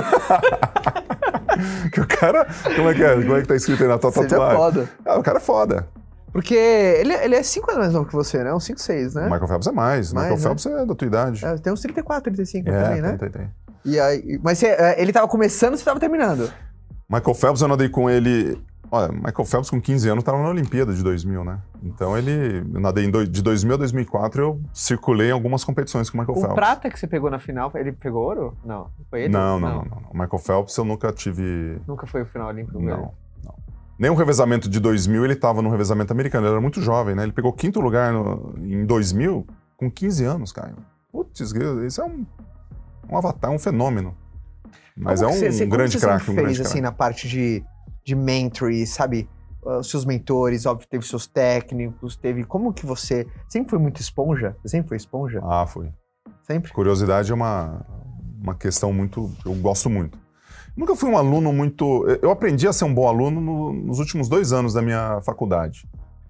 Que o cara... Como é que tá escrito aí na tua tatuagem? É foda. O cara é foda. Porque ele é 5 anos mais novo que você, né? Uns 5, 6, né? O Michael Phelps é mais. O Michael Phelps é da tua idade. Tem uns 34, 35 também, né? Tem. E aí, mas ele tava começando, você tava terminando? Michael Phelps, eu nadei com ele... Olha, Michael Phelps com 15 anos tava na Olimpíada de 2000, né? Então eu nadei de 2000 a 2004, eu circulei em algumas competições com o Michael Phelps. O prata que você pegou na final, ele pegou ouro? Não. Foi ele? Não. O Michael Phelps eu nunca tive... Nunca foi o final olímpico? Não. Nem o revezamento de 2000 ele tava no revezamento americano, ele era muito jovem, né? Ele pegou 5º lugar em 2000 com 15 anos, Caio. Putz, isso é um avatar, um fenômeno. Mas como um grande craque. Como você fez, assim, na parte de mentoring, sabe? Os seus mentores, óbvio, teve seus técnicos, como que você... Sempre foi muito esponja? Você sempre foi esponja? Ah, fui. Sempre? Curiosidade é uma questão muito... Eu gosto muito. Nunca fui um aluno muito... Eu aprendi a ser um bom aluno nos últimos 2 anos da minha faculdade.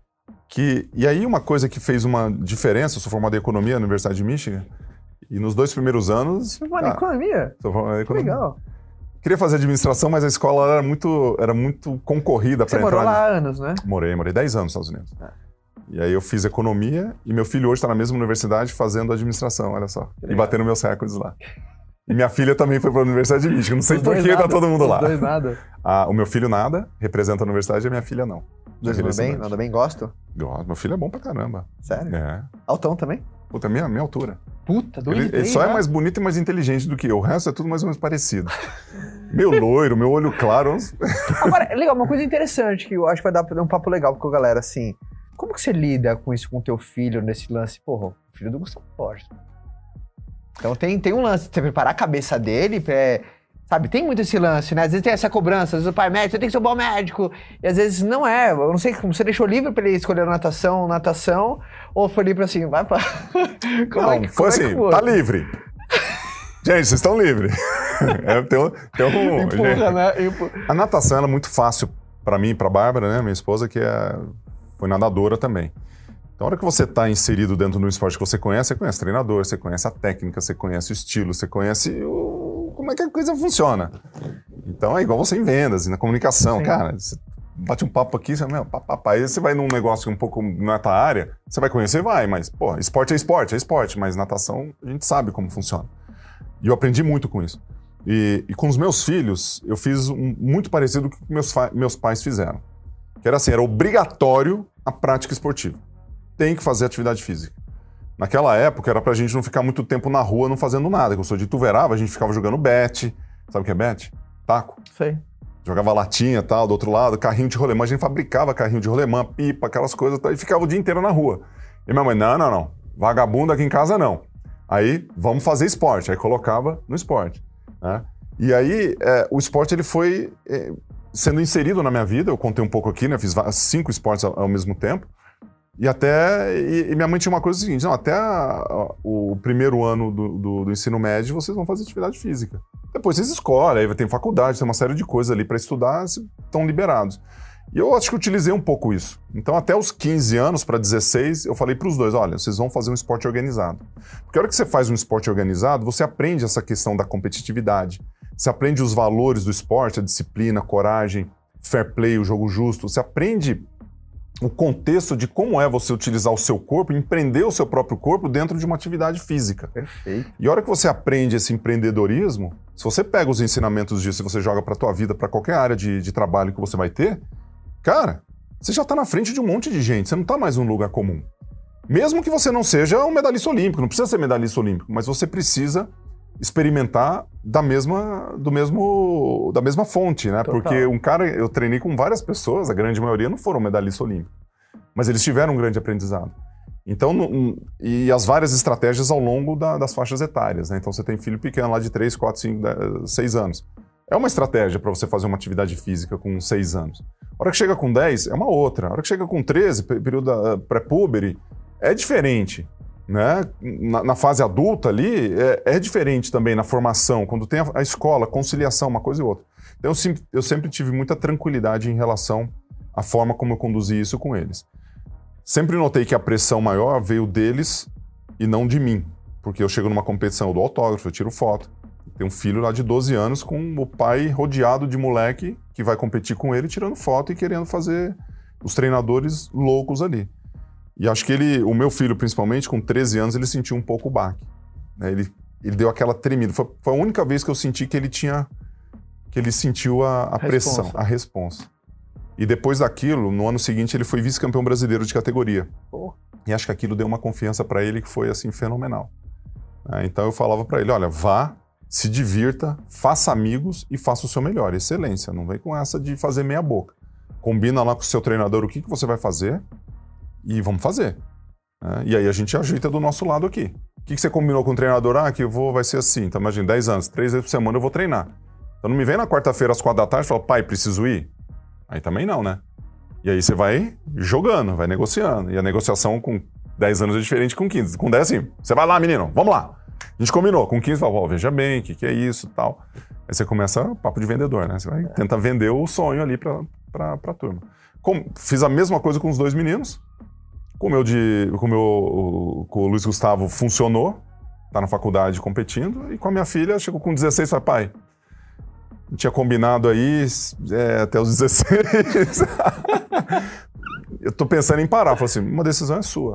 E aí uma coisa que fez uma diferença, eu sou formado em economia na Universidade de Michigan, e nos 2 primeiros anos... Você formado em economia? Sou formado em economia. Legal. Queria fazer administração, mas a escola era muito concorrida para entrar. Você morou lá há anos, né? Morei 10 anos nos Estados Unidos. E aí eu fiz economia e meu filho hoje está na mesma universidade fazendo administração, olha só. E batendo meus recordes lá. E minha filha também foi para a Universidade de Michigan. Não sei por que tá todo mundo lá. Os dois nada. O meu filho nada, representa a universidade, e a minha filha não. Dois nada bem? Gosto? Gosto. Meu filho é bom pra caramba. Sério? É. Altão também? Puta, minha altura. Puta, ele só é mais bonito e mais inteligente do que eu. O resto é tudo mais ou menos parecido. Meu loiro, meu olho claro. Agora, legal, uma coisa interessante que eu acho que vai dar um papo legal com a galera, assim. Como que você lida com isso com o teu filho, nesse lance? Porra, o filho do Gustavo Borges. Então tem um lance de você preparar a cabeça dele, sabe? Tem muito esse lance, né? Às vezes tem essa cobrança, às vezes o pai é médico, você tem que ser um bom médico. E às vezes não é. Eu não sei como você deixou livre pra ele escolher natação, ou foi livre assim, vai pra... Foi assim, tá livre. Gente, vocês estão livres. Empurra, né? A natação era muito fácil pra mim e pra Bárbara, né? Minha esposa, que foi nadadora também. Então, a hora que você está inserido dentro de um esporte que você conhece o treinador, você conhece a técnica, você conhece o estilo, você conhece como é que a coisa funciona. Então, é igual você em vendas, na comunicação. Sim. Cara, você bate um papo aqui, você, aí você vai num negócio um pouco na tua área, você vai conhecer, mas, pô, esporte é esporte, mas natação a gente sabe como funciona. E eu aprendi muito com isso. E com os meus filhos, eu fiz muito parecido com o que meus pais fizeram. Que era assim, era obrigatório a prática esportiva. Tem que fazer atividade física. Naquela época era pra gente não ficar muito tempo na rua não fazendo nada. Eu sou de Ituverava, a gente ficava jogando bete. Sabe o que é bete? Taco. Sei. Jogava latinha e tal, do outro lado, carrinho de rolemã. A gente fabricava carrinho de rolemã, pipa, aquelas coisas, e ficava o dia inteiro na rua. E minha mãe, não. Vagabundo aqui em casa não. Aí, vamos fazer esporte. Aí colocava no esporte. Né? E aí, o esporte ele foi sendo inserido na minha vida. Eu contei um pouco aqui, né? Fiz 5 esportes ao mesmo tempo. E minha mãe tinha uma coisa seguinte, até o primeiro ano do ensino médio vocês vão fazer atividade física. Depois vocês escolhem, aí tem faculdade, tem uma série de coisas ali para estudar, estão liberados. E eu acho que utilizei um pouco isso. Então até os 15 anos para 16, eu falei para os dois, olha, vocês vão fazer um esporte organizado. Porque a hora que você faz um esporte organizado, você aprende essa questão da competitividade, você aprende os valores do esporte, a disciplina, a coragem, fair play, o jogo justo, você aprende o contexto de como é você utilizar o seu corpo, empreender o seu próprio corpo dentro de uma atividade física. Perfeito. E a hora que você aprende esse empreendedorismo, se você pega os ensinamentos disso e você joga para a tua vida, para qualquer área de trabalho que você vai ter, cara, você já está na frente de um monte de gente, você não está mais num lugar comum. Mesmo que você não seja um medalhista olímpico, não precisa ser medalhista olímpico, mas você precisa experimentar da mesma fonte, né? Total. Porque eu treinei com várias pessoas, a grande maioria não foram medalhistas olímpicos, mas eles tiveram um grande aprendizado. Então, e as várias estratégias ao longo das faixas etárias, né? Então você tem filho pequeno lá de 3, 4, 5, 6 anos. É uma estratégia para você fazer uma atividade física com 6 anos. A hora que chega com 10, é uma outra. A hora que chega com 13, período pré-púbere, é diferente. Né? Na fase adulta ali, é diferente também na formação, quando tem a escola, conciliação, uma coisa e outra. Então eu sempre tive muita tranquilidade em relação à forma como eu conduzi isso com eles. Sempre notei que a pressão maior veio deles e não de mim, porque eu chego numa competição, eu dou autógrafo, eu tiro foto. Tem um filho lá de 12 anos com o pai rodeado de moleque que vai competir com ele, tirando foto e querendo fazer os treinadores loucos ali. E acho que o meu filho, principalmente, com 13 anos, ele sentiu um pouco o baque. Né? Ele deu aquela tremida. Foi a única vez que eu senti que ele sentiu a pressão, a responsa. E depois daquilo, no ano seguinte, ele foi vice-campeão brasileiro de categoria. Oh. E acho que aquilo deu uma confiança para ele que foi, assim, fenomenal. Então eu falava para ele, olha, vá, se divirta, faça amigos e faça o seu melhor. Excelência, não vem com essa de fazer meia boca. Combina lá com o seu treinador o que você vai fazer e vamos fazer. E aí a gente ajeita do nosso lado aqui. O que você combinou com o treinador? Que vai ser assim. Então imagina, 10 anos, 3 vezes por semana eu vou treinar. Então não me vem na quarta-feira às 4 da tarde e fala, pai, preciso ir? Aí também não, né? E aí você vai jogando, vai negociando. E a negociação com 10 anos é diferente com 15. Com 10 assim, você vai lá, menino, vamos lá. A gente combinou. Com 15 fala, veja bem, o que é isso e tal. Aí você começa papo de vendedor, né? Você vai tentar vender o sonho ali pra turma. Fiz a mesma coisa com os 2 meninos. Com o Luiz Gustavo funcionou, tá na faculdade competindo, e com a minha filha, chegou com 16 e falei, pai, não tinha combinado aí até os 16. Eu tô pensando em parar. Falei assim, uma decisão é sua.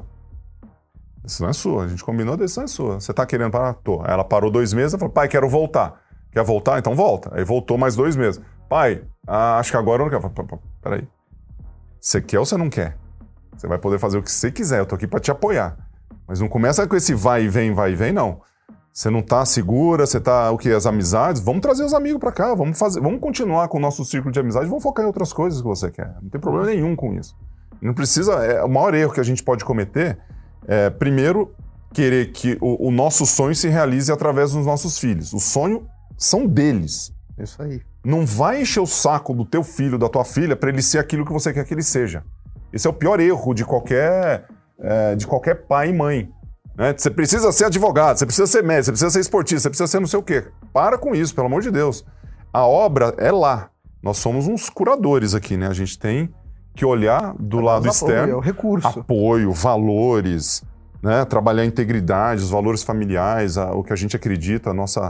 A decisão é sua, a gente combinou, a decisão é sua. Você tá querendo parar? Tô. Aí ela parou 2 meses, eu falei, pai, quero voltar. Quer voltar? Então volta. Aí voltou mais 2 meses. Pai, acho que agora eu não quero. Eu falei, peraí. Você quer ou você não quer? Você vai poder fazer o que você quiser, eu tô aqui pra te apoiar. Mas não começa com esse vai e vem, não. Você não tá segura, você tá, as amizades, vamos trazer os amigos pra cá, vamos continuar com o nosso círculo de amizade, vamos focar em outras coisas que você quer. Não tem problema nenhum com isso. Não precisa, o maior erro que a gente pode cometer é, primeiro, querer que o nosso sonho se realize através dos nossos filhos. O sonho são deles. Isso aí. Não vai encher o saco do teu filho, da tua filha, pra ele ser aquilo que você quer que ele seja. Esse é o pior erro de qualquer pai e mãe. Né? Você precisa ser advogado, você precisa ser médico, você precisa ser esportista, você precisa ser não sei o quê. Para com isso, pelo amor de Deus. A obra é lá. Nós somos uns curadores aqui, né? A gente tem que olhar do lado externo. É o recurso. Apoio, valores, né? Trabalhar a integridade, os valores familiares, o que a gente acredita,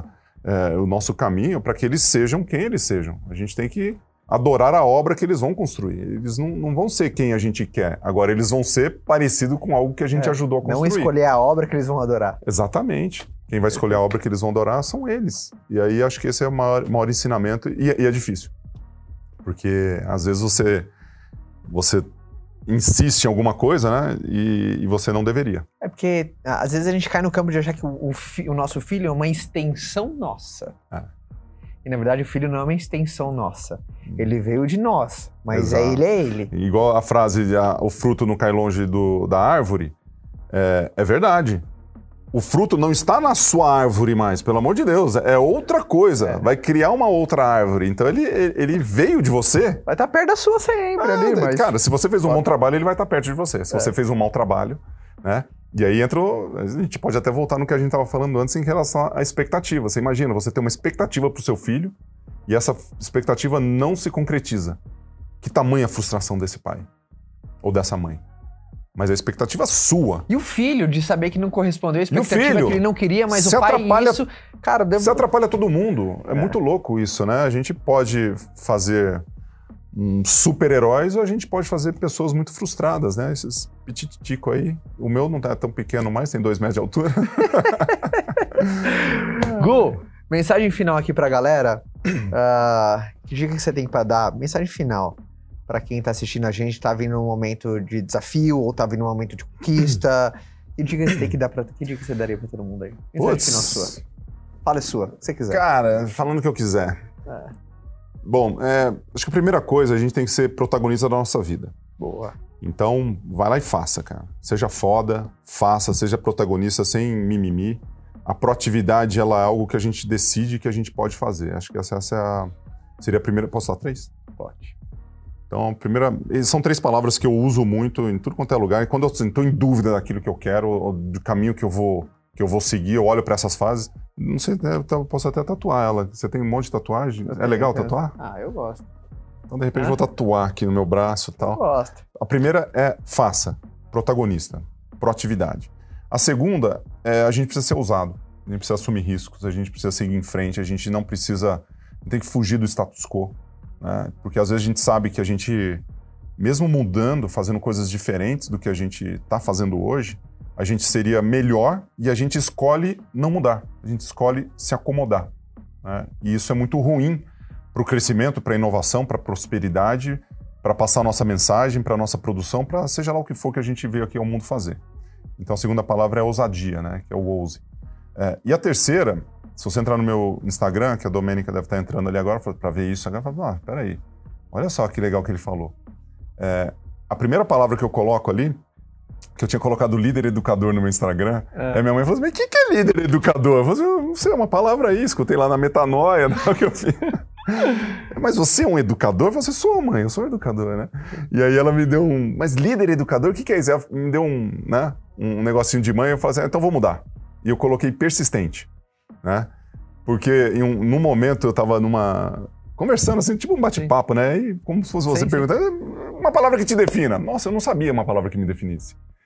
o nosso caminho, para que eles sejam quem eles sejam. A gente tem que adorar a obra que eles vão construir. Eles não vão ser quem a gente quer. Agora, eles vão ser parecido com algo que a gente ajudou a construir. Não escolher a obra que eles vão adorar. Exatamente. Quem vai escolher a obra que eles vão adorar são eles. E aí, acho que esse é o maior ensinamento. E é difícil. Porque, às vezes, você insiste em alguma coisa, né? E você não deveria. É porque, às vezes, a gente cai no campo de achar que o nosso filho é uma extensão nossa. E, na verdade, o filho não é uma extensão nossa. Ele veio de nós, mas ele é ele. Igual a frase, o fruto não cai longe da árvore, é verdade. O fruto não está na sua árvore mais, pelo amor de Deus. É outra coisa. Vai criar uma outra árvore. Então, ele veio de você. Vai estar perto da sua sempre ali, mas... Cara, se você fez um bom trabalho, ele vai estar perto de você. Se você fez um mau trabalho, né? E aí a gente pode até voltar no que a gente estava falando antes em relação à expectativa. Você imagina, você tem uma expectativa para o seu filho e essa expectativa não se concretiza. Que tamanha a frustração desse pai ou dessa mãe? Mas a expectativa é sua. E o filho de saber que não correspondeu à expectativa que ele não queria, mas o pai isso... Cara, Você atrapalha todo mundo. É muito louco isso, né? A gente pode fazer super-heróis ou a gente pode fazer pessoas muito frustradas, né? Esses pititico aí. O meu não tá tão pequeno mais, tem 2 metros de altura. Gu, mensagem final aqui pra galera. Que dica que você tem pra dar? Mensagem final pra quem tá assistindo a gente, tá vindo um momento de desafio ou tá vindo um momento de conquista. Que dica você tem que dar que dica você daria pra todo mundo aí? Mensagem final sua. Fala sua, o que você quiser. Cara, falando o que eu quiser. Bom, acho que a primeira coisa, a gente tem que ser protagonista da nossa vida. Boa. Então, vai lá e faça, cara. Seja foda, faça, seja protagonista sem mimimi. A proatividade, ela é algo que a gente decide que a gente pode fazer. Acho que essa seria a primeira... Posso dar 3? Pode. Então, a primeira... São 3 palavras que eu uso muito em tudo quanto é lugar. E quando eu estou em dúvida daquilo que eu quero, ou do caminho que eu vou seguir, eu olho para essas fases. Não sei, eu posso até tatuar ela. Você tem um monte de tatuagem? É legal tatuar? Eu gosto. Então, de repente, eu vou tatuar aqui no meu braço e tal. Eu gosto. A primeira é faça, protagonista, proatividade. A segunda é a gente precisa ser ousado. A gente precisa assumir riscos, a gente precisa seguir em frente, a gente não tem que fugir do status quo. Né? Porque às vezes a gente sabe que a gente, mesmo mudando, fazendo coisas diferentes do que a gente está fazendo hoje, a gente seria melhor e a gente escolhe não mudar, a gente escolhe se acomodar. Né? E isso é muito ruim para o crescimento, para a inovação, para a prosperidade, para passar a nossa mensagem, para a nossa produção, para seja lá o que for que a gente veio aqui ao mundo fazer. Então a segunda palavra é ousadia, né? Que é o ouse. E a terceira, se você entrar no meu Instagram, que a Domênica deve estar entrando ali agora para ver isso, agora fala, peraí, olha só que legal que ele falou. A primeira palavra que eu coloco ali, que eu tinha colocado líder educador no meu Instagram, aí minha mãe falou assim, mas o que é líder educador? Eu falei assim, não sei, é uma palavra aí, escutei lá na Metanoia, que eu fiz. Mas você é um educador? Você sou, mãe, eu sou um educador, né? E aí ela me deu mas líder educador, o que é isso? Ela me deu um negocinho de mãe, eu falei assim, então vou mudar. E eu coloquei persistente, né? Porque num momento eu tava conversando assim, tipo um bate-papo, né? E como se fosse você perguntando, uma palavra que te defina. Nossa, eu não sabia uma palavra que me definisse.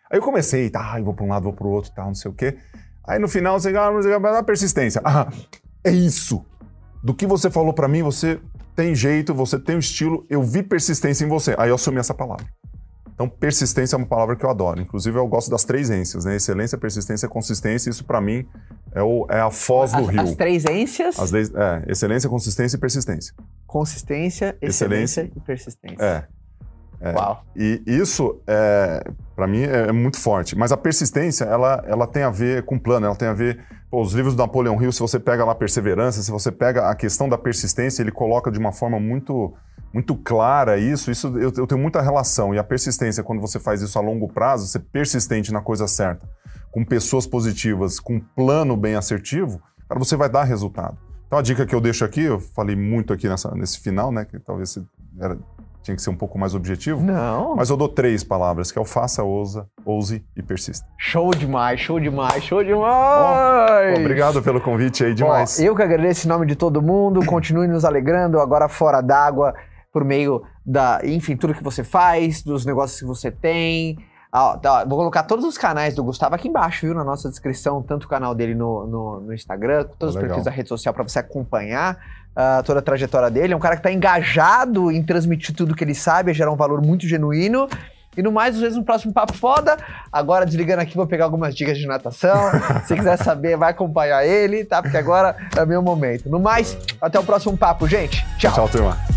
Aí eu comecei, eu vou pra um lado, vou pro outro, tal, não sei o quê. Aí no final, você a persistência. É isso. Do que você falou pra mim, você tem jeito, você tem um estilo, eu vi persistência em você. Aí eu assumi essa palavra. Então, persistência é uma palavra que eu adoro. Inclusive, eu gosto das 3 ências, né? Excelência, persistência e consistência. Isso, pra mim, é a foz do rio. As 3 ências? Excelência, consistência e persistência. Consistência, excelência e persistência. Uau. E isso, pra mim, é muito forte. Mas a persistência, ela tem a ver com plano, ela tem a ver... os livros do Napoleão Hill, se você pega lá a perseverança, se você pega a questão da persistência, ele coloca de uma forma muito clara isso eu tenho muita relação. E a persistência, quando você faz isso a longo prazo, você é persistente na coisa certa, com pessoas positivas, com um plano bem assertivo, cara, você vai dar resultado. Então a dica que eu deixo aqui, eu falei muito aqui nesse final, né, que talvez tinha que ser um pouco mais objetivo. Não. Mas eu dou 3 palavras, que é o faça, ouse e persista. Show demais, show demais, show demais! Bom, obrigado pelo convite aí, demais. Eu que agradeço em nome de todo mundo, continue nos alegrando agora fora d'água, por meio enfim, tudo que você faz, dos negócios que você tem. Vou colocar todos os canais do Gustavo aqui embaixo, viu? Na nossa descrição, tanto o canal dele no Instagram, todos os perfis da rede social para você acompanhar toda a trajetória dele. É um cara que está engajado em transmitir tudo que ele sabe, gerar um valor muito genuíno. E no mais, às vezes, no próximo Papo Foda. Agora, desligando aqui, vou pegar algumas dicas de natação. Se quiser saber, vai acompanhar ele, tá? Porque agora é meu momento. No mais, até o próximo papo, gente. Tchau. Tchau, turma.